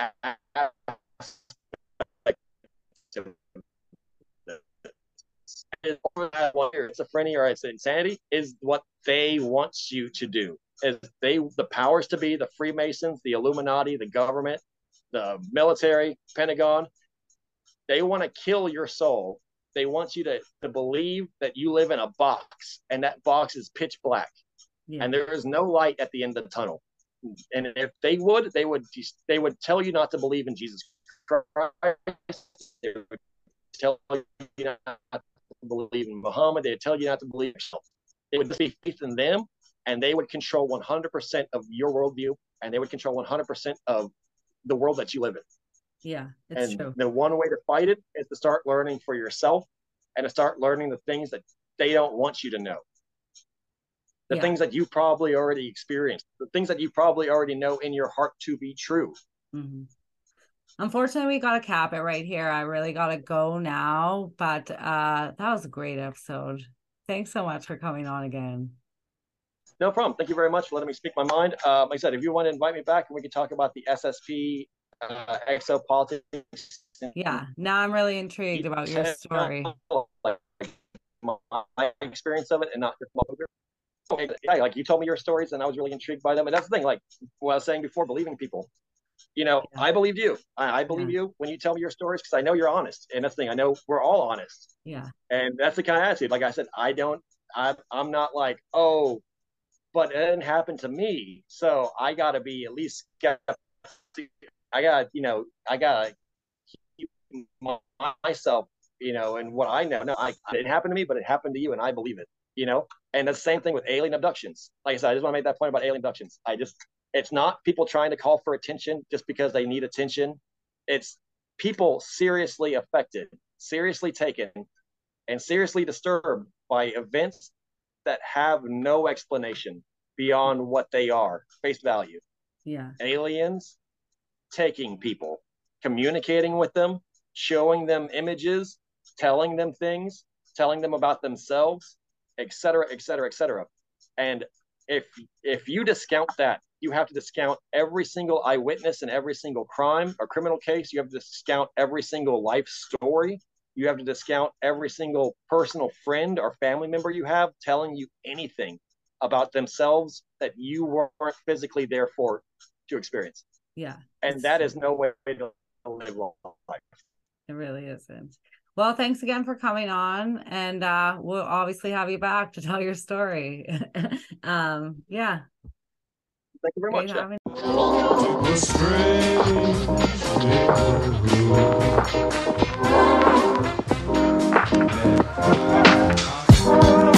schizophrenia or it's insanity is what they want you to do. Is they the powers to be, the Freemasons, the Illuminati, the government, the military, Pentagon, they want to kill your soul. They want you to, to believe that you live in a box and that box is pitch black. Yeah. And there is no light at the end of the tunnel. And if they would, they would they would tell you not to believe in Jesus Christ. They would tell you not to believe in Muhammad. They'd tell you not to believe in yourself. It would be faith in them, and they would control one hundred percent of your worldview, and they would control one hundred percent of the world that you live in. Yeah, it's and true. The one way to fight it is to start learning for yourself and to start learning the things that they don't want you to know. The yeah. things that you probably already experienced, the things that you probably already know in your heart to be true. Mm-hmm. Unfortunately, we got to cap it right here. I really got to go now, but uh, that was a great episode. Thanks so much for coming on again. No problem. Thank you very much for letting me speak my mind. Uh, like I said, if you want to invite me back and we can talk about the S S P, uh, exopolitics. Yeah, now I'm really intrigued about your story. My experience of it and not your yeah, like you told me your stories and I was really intrigued by them. And that's the thing, like what I was saying before, believing people. You know, yeah. I believed you. I, I believe yeah. you when you tell me your stories because I know you're honest. And that's the thing, I know we're all honest. Yeah. And that's the kind of attitude. Like I said, I don't, I, I'm not like, oh, but it didn't happen to me. So I got to be at least skeptical. I got, you know, I got to keep myself, you know, and what I know. No, I, it didn't happen to me, but it happened to you and I believe it, you know? And the same thing with alien abductions. Like I said, I just want to make that point about alien abductions. I just, it's not people trying to call for attention just because they need attention. It's people seriously affected, seriously taken, and seriously disturbed by events that have no explanation. beyond what they are, face value. Yeah. Aliens taking people, communicating with them, showing them images, telling them things, telling them about themselves, et cetera, et cetera, et cetera. And if if you discount that, you have to discount every single eyewitness in every single crime or criminal case. You have to discount every single life story. You have to discount every single personal friend or family member you have telling you anything about themselves that you weren't physically there for to experience. Yeah. And that true. Is no way to live life. It really isn't. Well, thanks again for coming on, and uh, we'll obviously have you back to tell your story. um, yeah. Thank you very Great much. having- yeah.